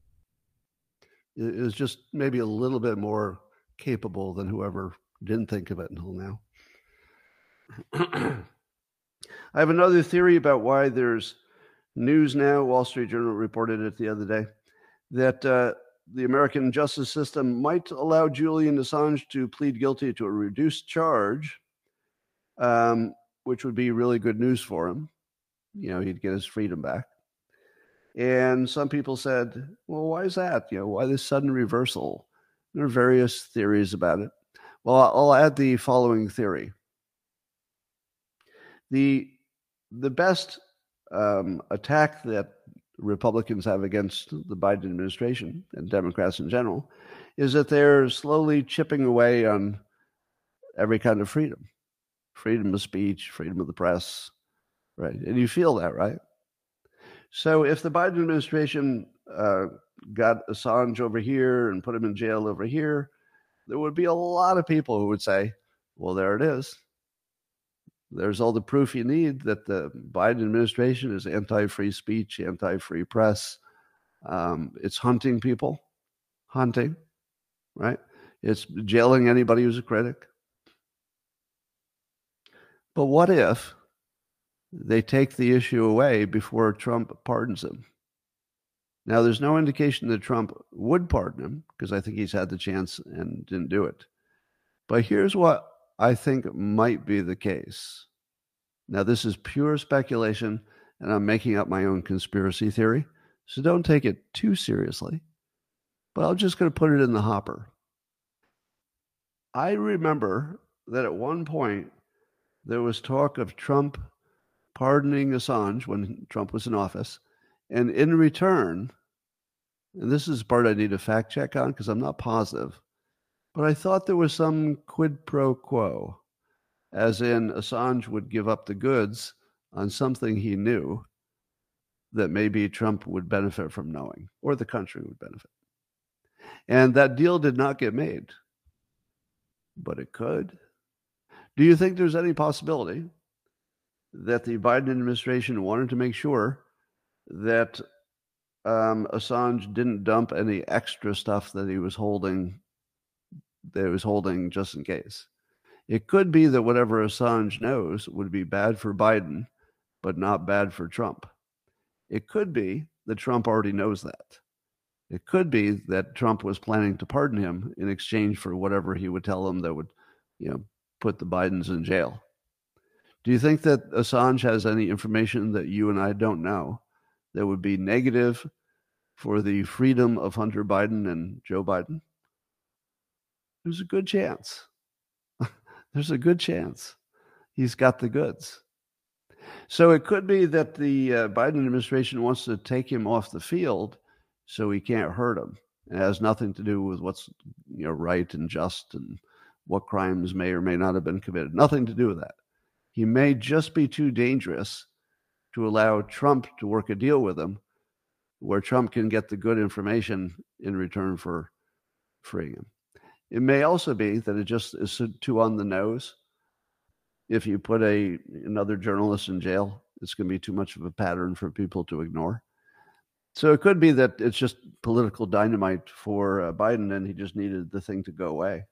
Speaker 1: is just maybe a little bit more capable than whoever didn't think of it until now. I have another theory about why there's news now. Wall Street Journal reported it the other day that uh, the American justice system might allow Julian Assange to plead guilty to a reduced charge, um, which would be really good news for him. You know, he'd get his freedom back. And some people said, well, why is that? You know, why this sudden reversal? There are various theories about it. Well, I'll add the following theory. The, the best um, attack that Republicans have against the Biden administration and Democrats in general is that they're slowly chipping away on every kind of freedom. Freedom of speech, freedom of the press, right? And you feel that, right? So if the Biden administration uh, got Assange over here and put him in jail over here, there would be a lot of people who would say, well, there it is. There's all the proof you need that the Biden administration is anti-free speech, anti-free press. Um, it's hunting people, hunting, right? It's jailing anybody who's a critic. But what if they take the issue away before Trump pardons him? Now, there's no indication that Trump would pardon him because I think he's had the chance and didn't do it. But here's what I think might be the case. Now, this is pure speculation, and I'm making up my own conspiracy theory, so don't take it too seriously. But I'm just going to put it in the hopper. I remember that at one point, there was talk of Trump pardoning Assange when Trump was in office, and in return, and this is the part I need a fact check on because I'm not positive, but I thought there was some quid pro quo, as in Assange would give up the goods on something he knew that maybe Trump would benefit from knowing, or the country would benefit. And that deal did not get made, but it could. Do you think there's any possibility that the Biden administration wanted to make sure that um, Assange didn't dump any extra stuff that he was holding, that he was holding just in case? It could be that whatever Assange knows would be bad for Biden, but not bad for Trump. It could be that Trump already knows that. It could be that Trump was planning to pardon him in exchange for whatever he would tell him that would, you know, put the Bidens in jail. Do you think that Assange has any information that you and I don't know that would be negative for the freedom of Hunter Biden and Joe Biden? There's a good chance. There's a good chance he's got the goods. So it could be that the uh, Biden administration wants to take him off the field so he can't hurt him. It has nothing to do with what's, you know, right and just and what crimes may or may not have been committed. Nothing to do with that. He may just be too dangerous to allow Trump to work a deal with him where Trump can get the good information in return for freeing him. It may also be that it just is too on the nose. If you put a another journalist in jail, it's going to be too much of a pattern for people to ignore. So it could be that it's just political dynamite for uh, Biden, and he just needed the thing to go away.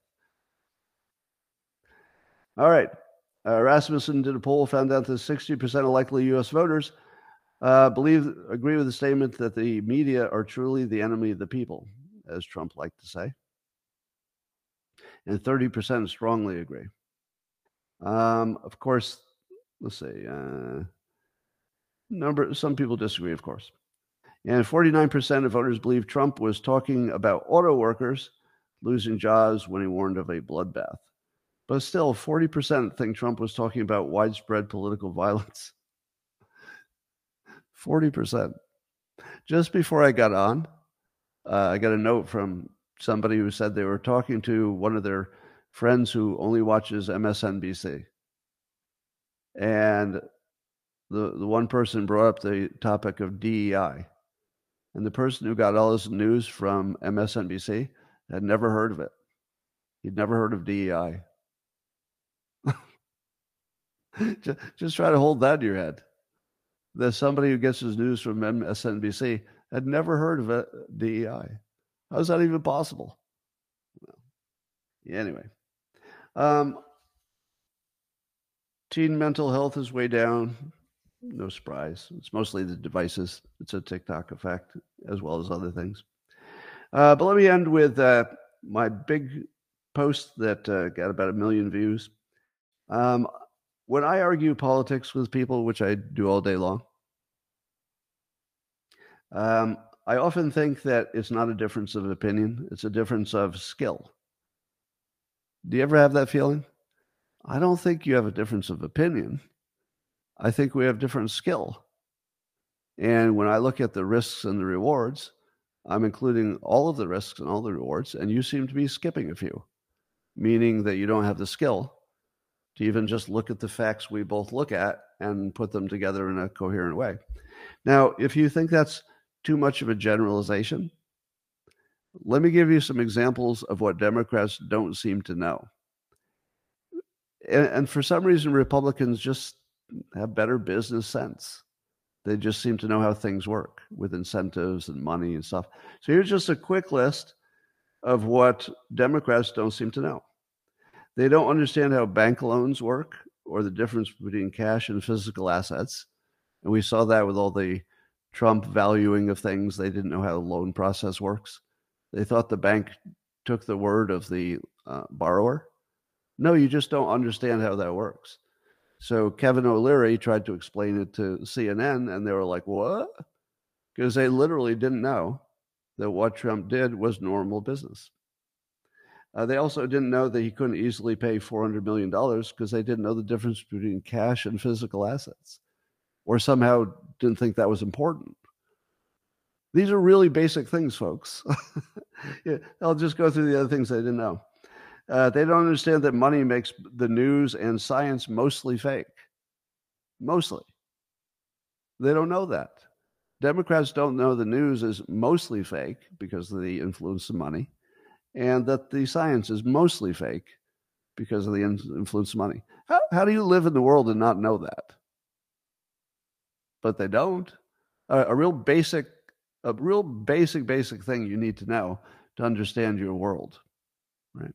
Speaker 1: All right. Uh, Rasmussen did a poll, found out that sixty percent of likely U S voters uh, believe, agree with the statement that the media are truly the enemy of the people, as Trump liked to say. And thirty percent strongly agree. Um, of course, let's see, uh, number, some people disagree, of course. And forty-nine percent of voters believe Trump was talking about auto workers losing jobs when he warned of a bloodbath. But still, forty percent think Trump was talking about widespread political violence. forty percent. Just before I got on, uh, I got a note from somebody who said they were talking to one of their friends who only watches M S N B C. And the, the one person brought up the topic of D E I. And the person who got all his news from M S N B C had never heard of it. He'd never heard of D E I. just, just try to hold that in your head. There's somebody who gets his news from M S N B C had never heard of it, D E I. How is that even possible? Well, yeah, anyway. Um, teen mental health is way down. No surprise. It's mostly the devices. It's a TikTok effect as well as other things. Uh, but let me end with uh, my big post that uh, got about a million views. Um, when I argue politics with people, which I do all day long, um, I often think that it's not a difference of opinion. It's a difference of skill. Do you ever have that feeling? I don't think you have a difference of opinion. I think we have different skill. And when I look at the risks and the rewards, I'm including all of the risks and all the rewards, and you seem to be skipping a few, meaning that you don't have the skill to even just look at the facts we both look at and put them together in a coherent way. Now, if you think that's too much of a generalization, let me give you some examples of what Democrats don't seem to know. And, and for some reason, Republicans just have better business sense. They just seem to know how things work with incentives and money and stuff. So here's just a quick list of what Democrats don't seem to know. They don't understand how bank loans work or the difference between cash and physical assets. And we saw that with all the Trump valuing of things. They didn't know how the loan process works. They thought the bank took the word of the uh, borrower. No, you just don't understand how that works. So Kevin O'Leary tried to explain it to C N N, and they were like, what? Because they literally didn't know that what Trump did was normal business. Uh, they also didn't know that he couldn't easily pay four hundred million dollars because they didn't know the difference between cash and physical assets, or somehow didn't think that was important. These are really basic things, folks. Yeah, I'll just go through the other things they didn't know. Uh, they don't understand that money makes the news and science mostly fake. Mostly. They don't know that. Democrats don't know the news is mostly fake because of the influence of money, and that the science is mostly fake because of the influence of money. How, how do you live in the world and not know that? But they don't. Uh, a real basic, a real basic, basic thing you need to know to understand your world, right?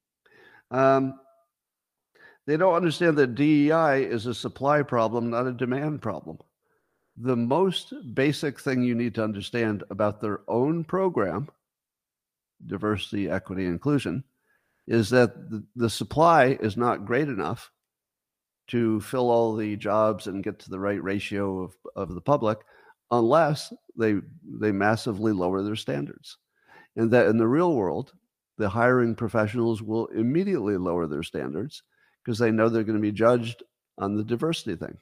Speaker 1: Um, they don't understand that D E I is a supply problem, not a demand problem. The most basic thing you need to understand about their own program, diversity, equity, inclusion, is that the, the supply is not great enough to fill all the jobs and get to the right ratio of, of the public unless they they massively lower their standards. And that in the real world, the hiring professionals will immediately lower their standards because they know they're going to be judged on the diversity thing.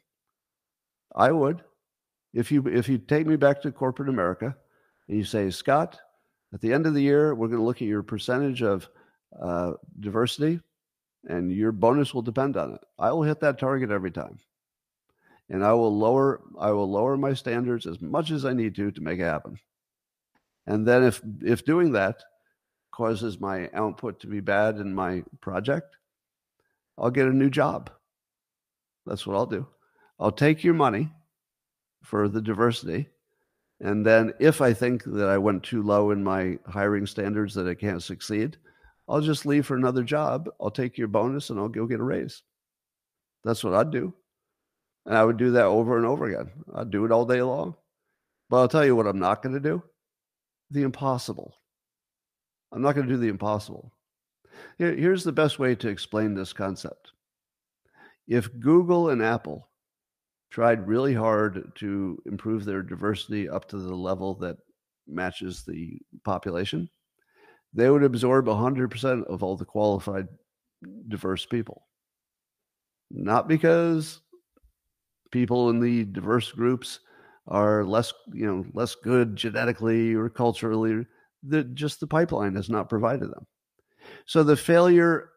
Speaker 1: I would. If you if you take me back to corporate America and you say, Scott, at the end of the year, we're going to look at your percentage of uh, diversity, and your bonus will depend on it. I will hit that target every time. And I will lower I will lower my standards as much as I need to to make it happen. And then if if doing that causes my output to be bad in my project, I'll get a new job. That's what I'll do. I'll take your money for the diversity. And then if I think that I went too low in my hiring standards that I can't succeed, I'll just leave for another job. I'll take your bonus and I'll go get a raise. That's what I'd do. And I would do that over and over again. I'd do it all day long. But I'll tell you what I'm not going to do. The impossible. I'm not going to do the impossible. Here, here's the best way to explain this concept. If Google and Apple tried really hard to improve their diversity up to the level that matches the population, they would absorb one hundred percent of all the qualified diverse people. Not because people in the diverse groups are less, you know, less good genetically or culturally. The, just the pipeline has not provided them. So the failure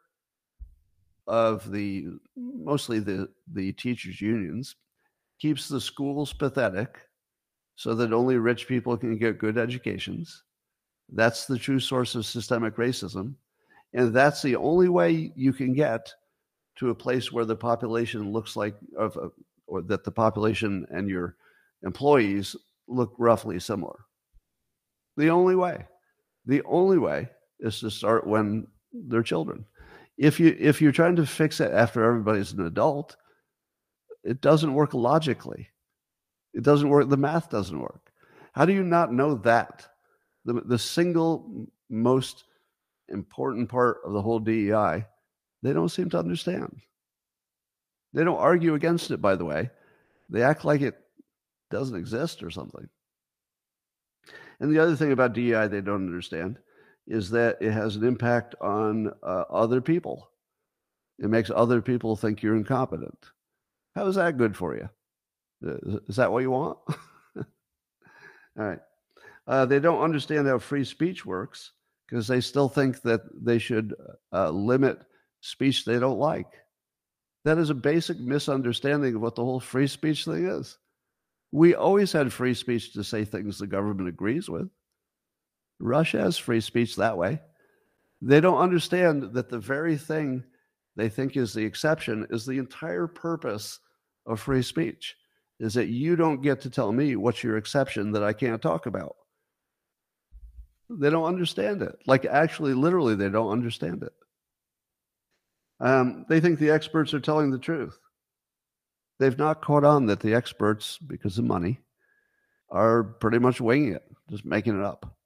Speaker 1: of the mostly the the teachers' unions keeps the schools pathetic, so that only rich people can get good educations. That's the true source of systemic racism, and that's the only way you can get to a place where the population looks like of a, or that the population and your employees look roughly similar. The only way, the only way is to start when they're children. If you if you're trying to fix it after everybody's an adult, it doesn't work logically. It doesn't work. The math doesn't work. How do you not know that? The the single most important part of the whole D E I, they don't seem to understand. They don't argue against it, by the way. They act like it doesn't exist or something. And the other thing about D E I they don't understand is that it has an impact on uh, other people. It makes other people think you're incompetent. How is that good for you? Is that what you want? All right. Uh, they don't understand how free speech works because they still think that they should uh, limit speech they don't like. That is a basic misunderstanding of what the whole free speech thing is. We always had free speech to say things the government agrees with. Russia has free speech that way. They don't understand that the very thing they think is the exception is the entire purpose of free speech, is that you don't get to tell me what's your exception that I can't talk about. They don't understand it. Like, actually, literally, they don't understand it. Um, they think the experts are telling the truth. They've not caught on that the experts, because of money, are pretty much winging it, just making it up.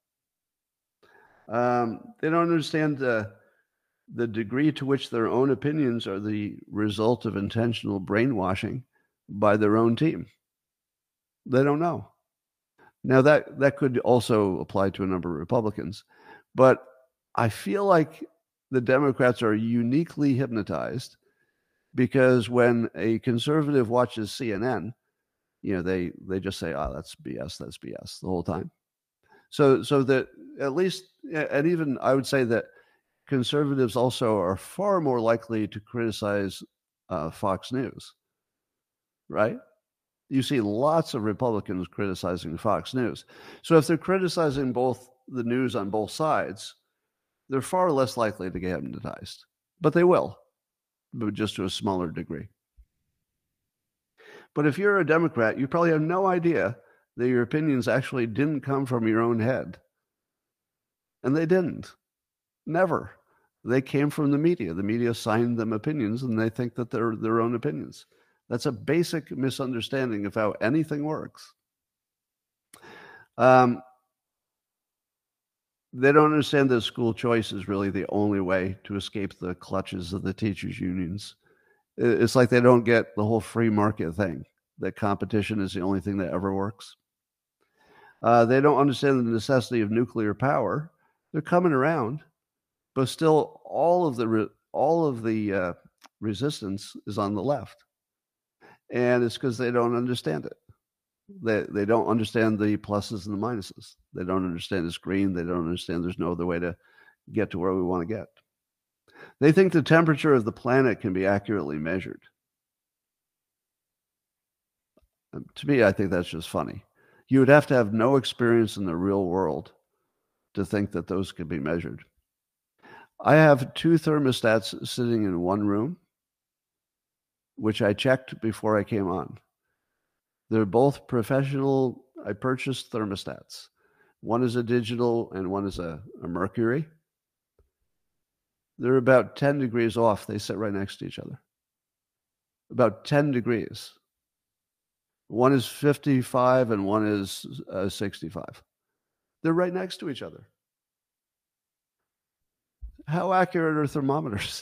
Speaker 1: Um, they don't understand the, the degree to which their own opinions are the result of intentional brainwashing by their own team. They don't know. Now, that, that could also apply to a number of Republicans, but I feel like the Democrats are uniquely hypnotized because when a conservative watches C N N, you know, they, they just say, oh, that's B S, that's B S the whole time. So, so that at least, and even I would say that conservatives also are far more likely to criticize uh, Fox News, right? You see lots of Republicans criticizing Fox News. So if they're criticizing both the news on both sides, they're far less likely to get hypnotized. But they will, but just to a smaller degree. But if you're a Democrat, you probably have no idea that your opinions actually didn't come from your own head. And they didn't. Never. They came from the media. The media assigned them opinions, and they think that they're their own opinions. That's a basic misunderstanding of how anything works. Um, they don't understand that school choice is really the only way to escape the clutches of the teachers' unions. It's like they don't get the whole free market thing, that competition is the only thing that ever works. Uh, they don't understand the necessity of nuclear power. They're coming around, but still, all of the re- all of the uh, resistance is on the left, and it's because they don't understand it. They they don't understand the pluses and the minuses. They don't understand it's green. They don't understand there's no other way to get to where we want to get. They think the temperature of the planet can be accurately measured. And to me, I think that's just funny. You would have to have no experience in the real world to think that those could be measured. I have two thermostats sitting in one room, which I checked before I came on. They're both professional. I purchased thermostats. One is a digital and one is a, a mercury. They're about ten degrees off. They sit right next to each other. About ten degrees. One is fifty-five and one is uh, sixty-five. They're right next to each other. How accurate are thermometers?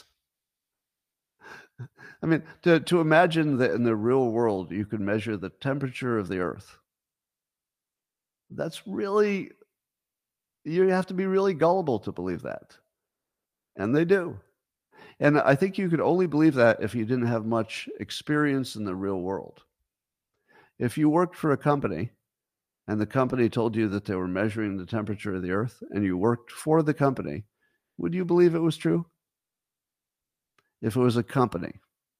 Speaker 1: I mean, to, to imagine that in the real world, you could measure the temperature of the earth. That's really, you have to be really gullible to believe that. And they do. And I think you could only believe that if you didn't have much experience in the real world. If you worked for a company and the company told you that they were measuring the temperature of the earth and you worked for the company, would you believe it was true? If it was a company,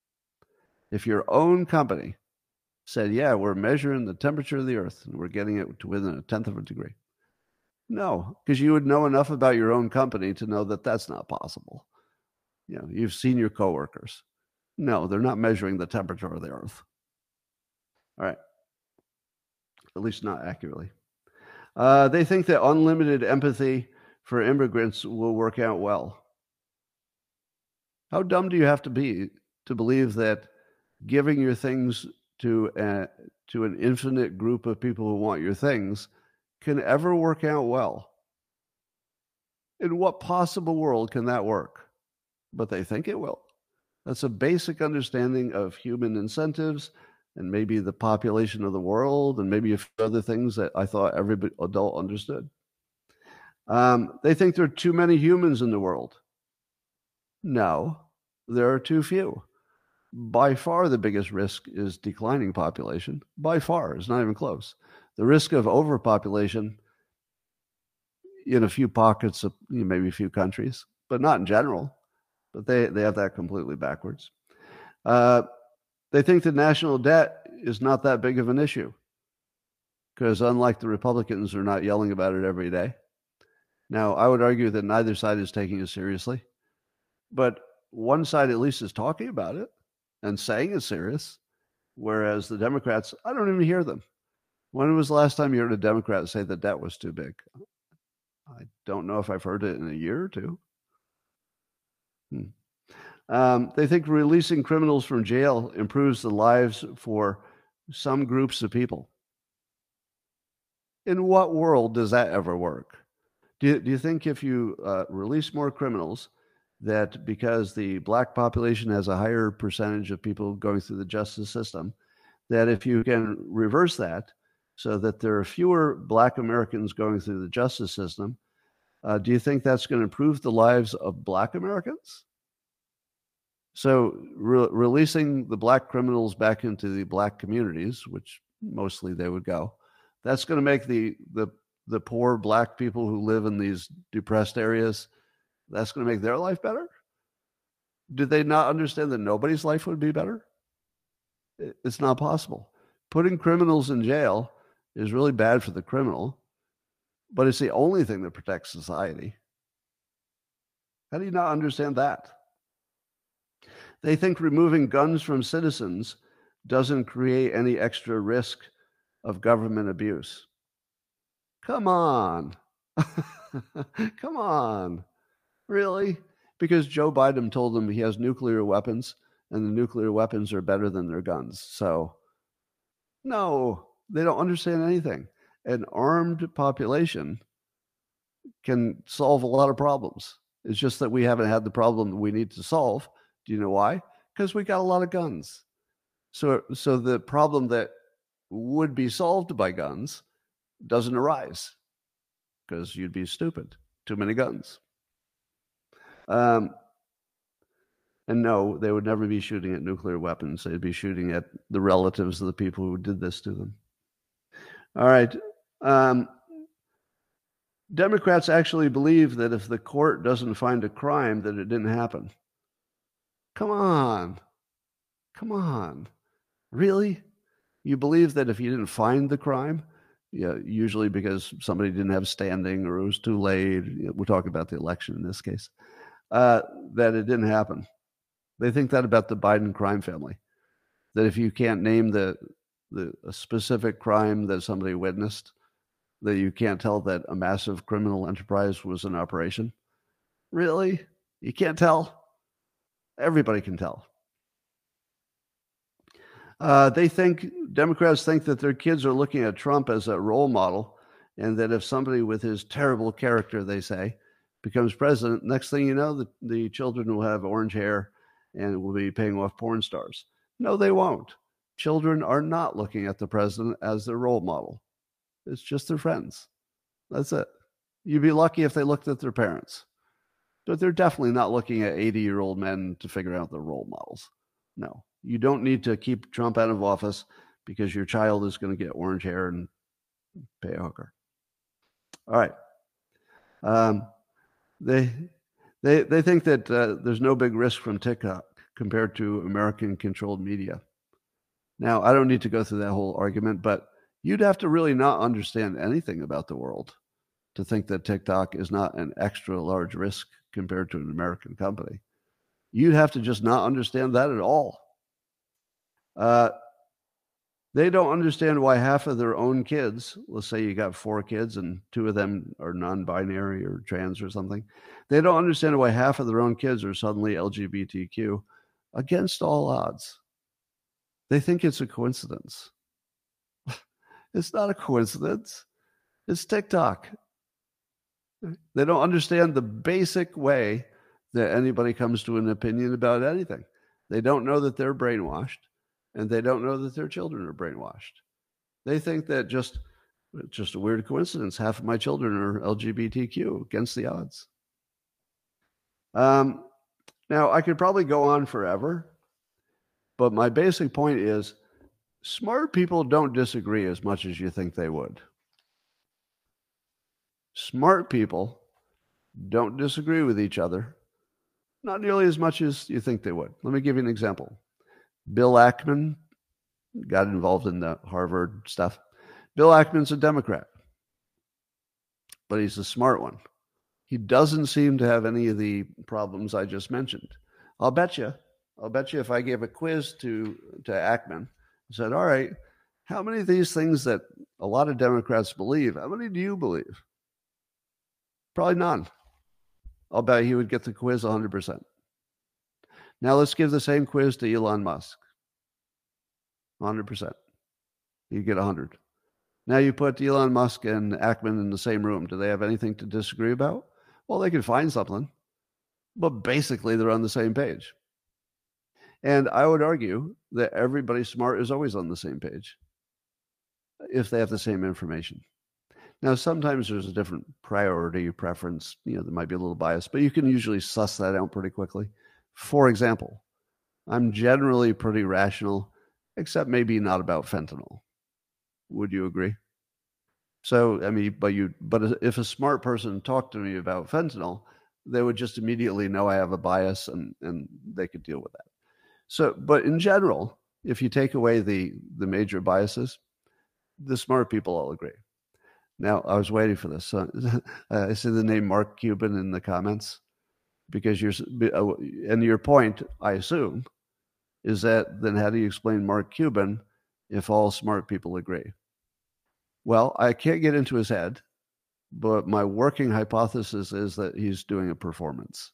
Speaker 1: if your own company said, yeah, we're measuring the temperature of the earth and we're getting it to within a tenth of a degree. No, because you would know enough about your own company to know that that's not possible. You know, you've seen your coworkers. No, they're not measuring the temperature of the earth. All right. At least not accurately. Uh, they think that unlimited empathy for immigrants will work out well. How dumb do you have to be to believe that giving your things to a, to an infinite group of people who want your things can ever work out well? In what possible world can that work? But they think it will. That's a basic understanding of human incentives and maybe the population of the world and maybe a few other things that I thought every adult understood. Um, they think there are too many humans in the world. No, there are too few. By far, the biggest risk is declining population. By far, it's not even close. The risk of overpopulation in a few pockets of you know, maybe a few countries, but not in general. But they, they have that completely backwards. Uh, they think the national debt is not that big of an issue because unlike the Republicans, they're not yelling about it every day. Now, I would argue that neither side is taking it seriously, but one side at least is talking about it and saying it's serious, whereas the Democrats, I don't even hear them. When was the last time you heard a Democrat say the debt was too big? I don't know if I've heard it in a year or two. Hmm. Um, they think releasing criminals from jail improves the lives for some groups of people. In what world does that ever work? Do you, do you think if you uh, release more criminals, that because the black population has a higher percentage of people going through the justice system, that if you can reverse that so that there are fewer black Americans going through the justice system, uh, do you think that's going to improve the lives of black Americans? So re- releasing the black criminals back into the black communities, which mostly they would go, that's going to make the, the, the poor black people who live in these depressed areas, that's going to make their life better? Did they not understand that nobody's life would be better? It's not possible. Putting criminals in jail is really bad for the criminal, but it's the only thing that protects society. How do you not understand that? They think removing guns from citizens doesn't create any extra risk of government abuse. Come on. Come on. Really? Because Joe Biden told them he has nuclear weapons and the nuclear weapons are better than their guns. So, no, they don't understand anything. An armed population can solve a lot of problems. It's just that we haven't had the problem that we need to solve. Do you know why? Because we got a lot of guns. So, so the problem that would be solved by guns doesn't arise because you'd be stupid. Too many guns. Um, and no, they would never be shooting at nuclear weapons. They'd be shooting at the relatives of the people who did this to them. All right. Um, Democrats actually believe that if the court doesn't find a crime, that it didn't happen. Come on. Come on. Really? You believe that if you didn't find the crime, yeah, usually because somebody didn't have standing or it was too late, we're talking about the election in this case, uh, that it didn't happen. They think that about the Biden crime family, that if you can't name the, the a specific crime that somebody witnessed, that you can't tell that a massive criminal enterprise was in operation. Really? You can't tell? Everybody can tell. Uh, they think, Democrats think that their kids are looking at Trump as a role model, and that if somebody with his terrible character, they say, becomes president, next thing you know, the, the children will have orange hair and will be paying off porn stars. No, they won't. Children are not looking at the president as their role model. It's just their friends. That's it. You'd be lucky if they looked at their parents. But they're definitely not looking at eighty-year-old men to figure out their role models. No. You don't need to keep Trump out of office because your child is going to get orange hair and pay a hooker. All right. Um, they, they, they think that uh, there's no big risk from TikTok compared to American-controlled media. Now, I don't need to go through that whole argument, but you'd have to really not understand anything about the world to think that TikTok is not an extra large risk compared to an American company. You'd have to just not understand that at all. Uh, they don't understand why half of their own kids, let's say you got four kids and two of them are non-binary or trans or something, they don't understand why half of their own kids are suddenly L G B T Q against all odds. They think it's a coincidence. It's not a coincidence. It's TikTok. They don't understand the basic way that anybody comes to an opinion about anything. They don't know that they're brainwashed, and they don't know that their children are brainwashed. They think that just, just a weird coincidence. Half of my children are L G B T Q against the odds. Um, now, I could probably go on forever, but my basic point is smart people don't disagree as much as you think they would. Smart people don't disagree with each other, not nearly as much as you think they would. Let me give you an example. Bill Ackman got involved in the Harvard stuff. Bill Ackman's a Democrat, but he's a smart one. He doesn't seem to have any of the problems I just mentioned. I'll bet you, I'll bet you if I gave a quiz to, to Ackman and said, all right, how many of these things that a lot of Democrats believe, how many do you believe? Probably none. I'll bet he would get the quiz one hundred percent. Now let's give the same quiz to Elon Musk. one hundred percent. You get one hundred. Now you put Elon Musk and Ackman in the same room. Do they have anything to disagree about? Well, they can find something, but basically they're on the same page. And I would argue that everybody smart is always on the same page if they have the same information. Now, sometimes there's a different priority preference. You know, there might be a little bias, but you can usually suss that out pretty quickly. For example, I'm generally pretty rational, except maybe not about fentanyl. Would you agree? So, I mean, but you, but if a smart person talked to me about fentanyl, they would just immediately know I have a bias, and, and they could deal with that. So, but in general, if you take away the, the major biases, the smart people all agree. Now, I was waiting for this. So, uh, I see the name Mark Cuban in the comments because you're, uh, and your point, I assume, is that then how do you explain Mark Cuban if all smart people agree? Well, I can't get into his head, but my working hypothesis is that he's doing a performance.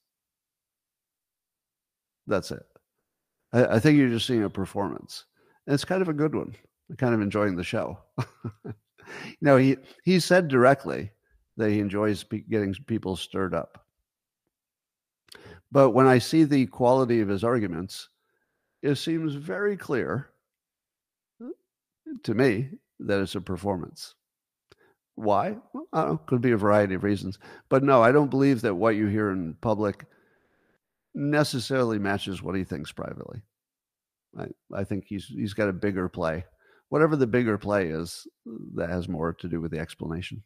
Speaker 1: That's it. I, I think you're just seeing a performance. And it's kind of a good one. I'm kind of enjoying the show. You know, he, he said directly that he enjoys pe- getting people stirred up. But when I see the quality of his arguments, it seems very clear to me that it's a performance. Why? Well, I don't know. Could be a variety of reasons. But no, I don't believe that what you hear in public necessarily matches what he thinks privately. I, I think he's he's got a bigger play. Whatever the bigger play is, that has more to do with the explanation.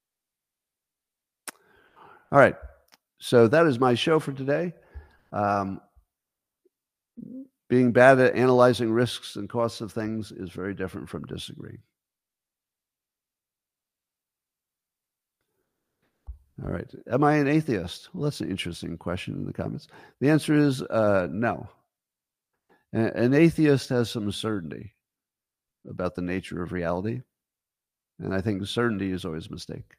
Speaker 1: All right. So that is my show for today. Um, being bad at analyzing risks and costs of things is very different from disagreeing. All right. Am I an atheist? Well, that's an interesting question in the comments. The answer is uh, no. An atheist has some certainty about the nature of reality. And I think certainty is always a mistake.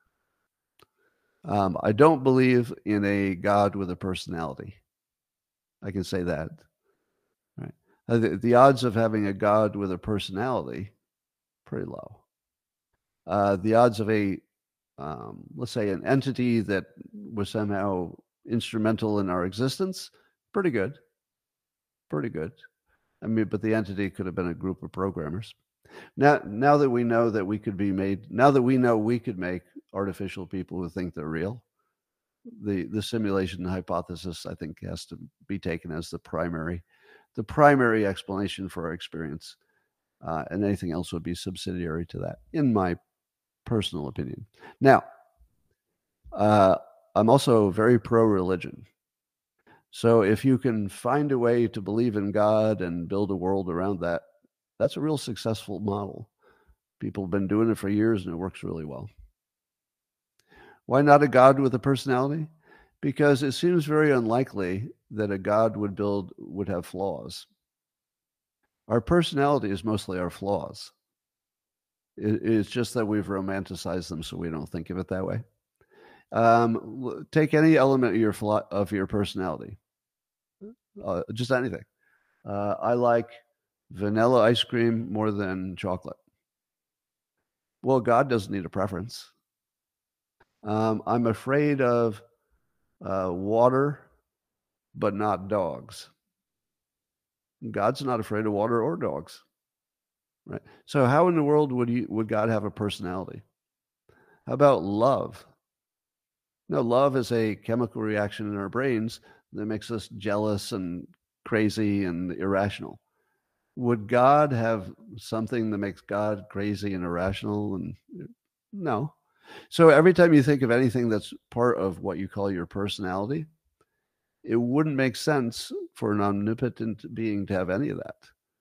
Speaker 1: Um, I don't believe in a God with a personality. I can say that. Right. Uh, the, the odds of having a God with a personality, pretty low. Uh, the odds of a Um, let's say an entity that was somehow instrumental in our existence, pretty good, pretty good. I mean, but the entity could have been a group of programmers. Now, now that we know that we could be made, now that we know we could make artificial people who think they're real, the the simulation hypothesis, I think, has to be taken as the primary, the primary explanation for our experience, uh, and anything else would be subsidiary to that, in my personal opinion. Now, uh, I'm also very pro-religion. So if you can find a way to believe in God and build a world around that, that's a real successful model. People have been doing it for years and it works really well. Why not a God with a personality? Because it seems very unlikely that a God would build would have flaws. Our personality is mostly our flaws. It's just that we've romanticized them, so we don't think of it that way. Um, take any element of your of your personality, uh, just anything. Uh, I like vanilla ice cream more than chocolate. Well, God doesn't need a preference. Um, I'm afraid of uh, water, but not dogs. God's not afraid of water or dogs. Right. So how in the world would you would God have a personality? How about love? No, love is a chemical reaction in our brains that makes us jealous and crazy and irrational. Would God have something that makes God crazy and irrational? And no. So every time you think of anything that's part of what you call your personality, it wouldn't make sense for an omnipotent being to have any of that.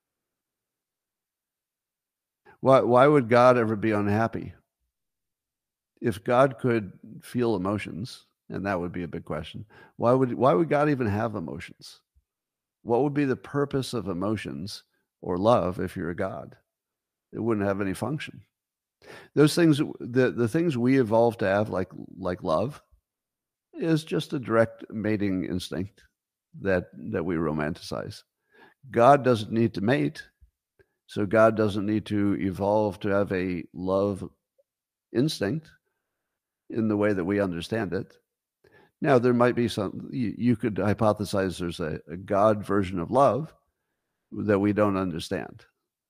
Speaker 1: Why, why would God ever be unhappy? If God could feel emotions, and that would be a big question, why would why would God even have emotions? What would be the purpose of emotions or love if you're a God? It wouldn't have any function. Those things, the, the things we evolved to have, like like love, is just a direct mating instinct that that we romanticize. God doesn't need to mate. So God doesn't need to evolve to have a love instinct in the way that we understand it. Now, there might be some, you, you could hypothesize there's a, a God version of love that we don't understand.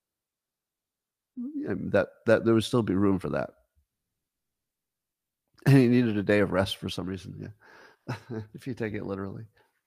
Speaker 1: And that, that there would still be room for that. And he needed a day of rest for some reason, yeah, if you take it literally.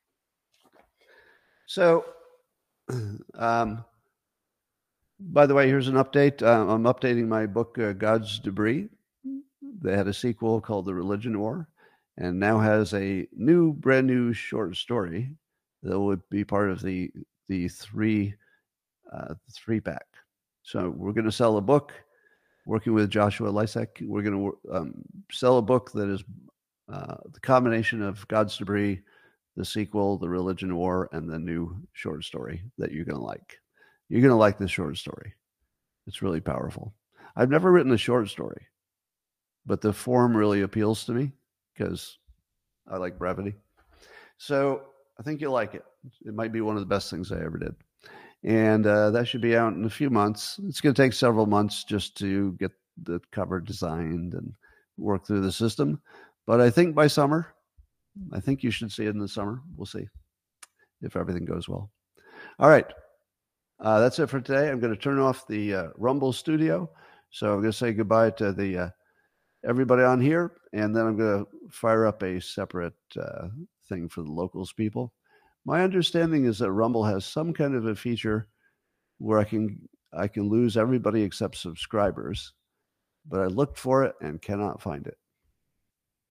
Speaker 1: So, um, by the way, here's an update. Uh, I'm updating my book, uh, God's Debris. They had a sequel called The Religion War, and now has a new, brand new short story that would be part of the the three uh, three pack. So we're going to sell a book, working with Joshua Lysek. We're going to um, sell a book that is uh, the combination of God's Debris, the sequel, The Religion War, and the new short story that you're going to like. You're going to like this short story. It's really powerful. I've never written a short story, but the form really appeals to me because I like brevity. So I think you'll like it. It might be one of the best things I ever did. And uh, that should be out in a few months. It's going to take several months just to get the cover designed and work through the system. But I think by summer, I think you should see it in the summer. We'll see if everything goes well. All right. Uh, that's it for today. I'm going to turn off the uh, Rumble studio. So I'm going to say goodbye to the uh, everybody on here, and then I'm going to fire up a separate uh, thing for the locals people. My understanding is that Rumble has some kind of a feature where I can I can lose everybody except subscribers, but I looked for it and cannot find it.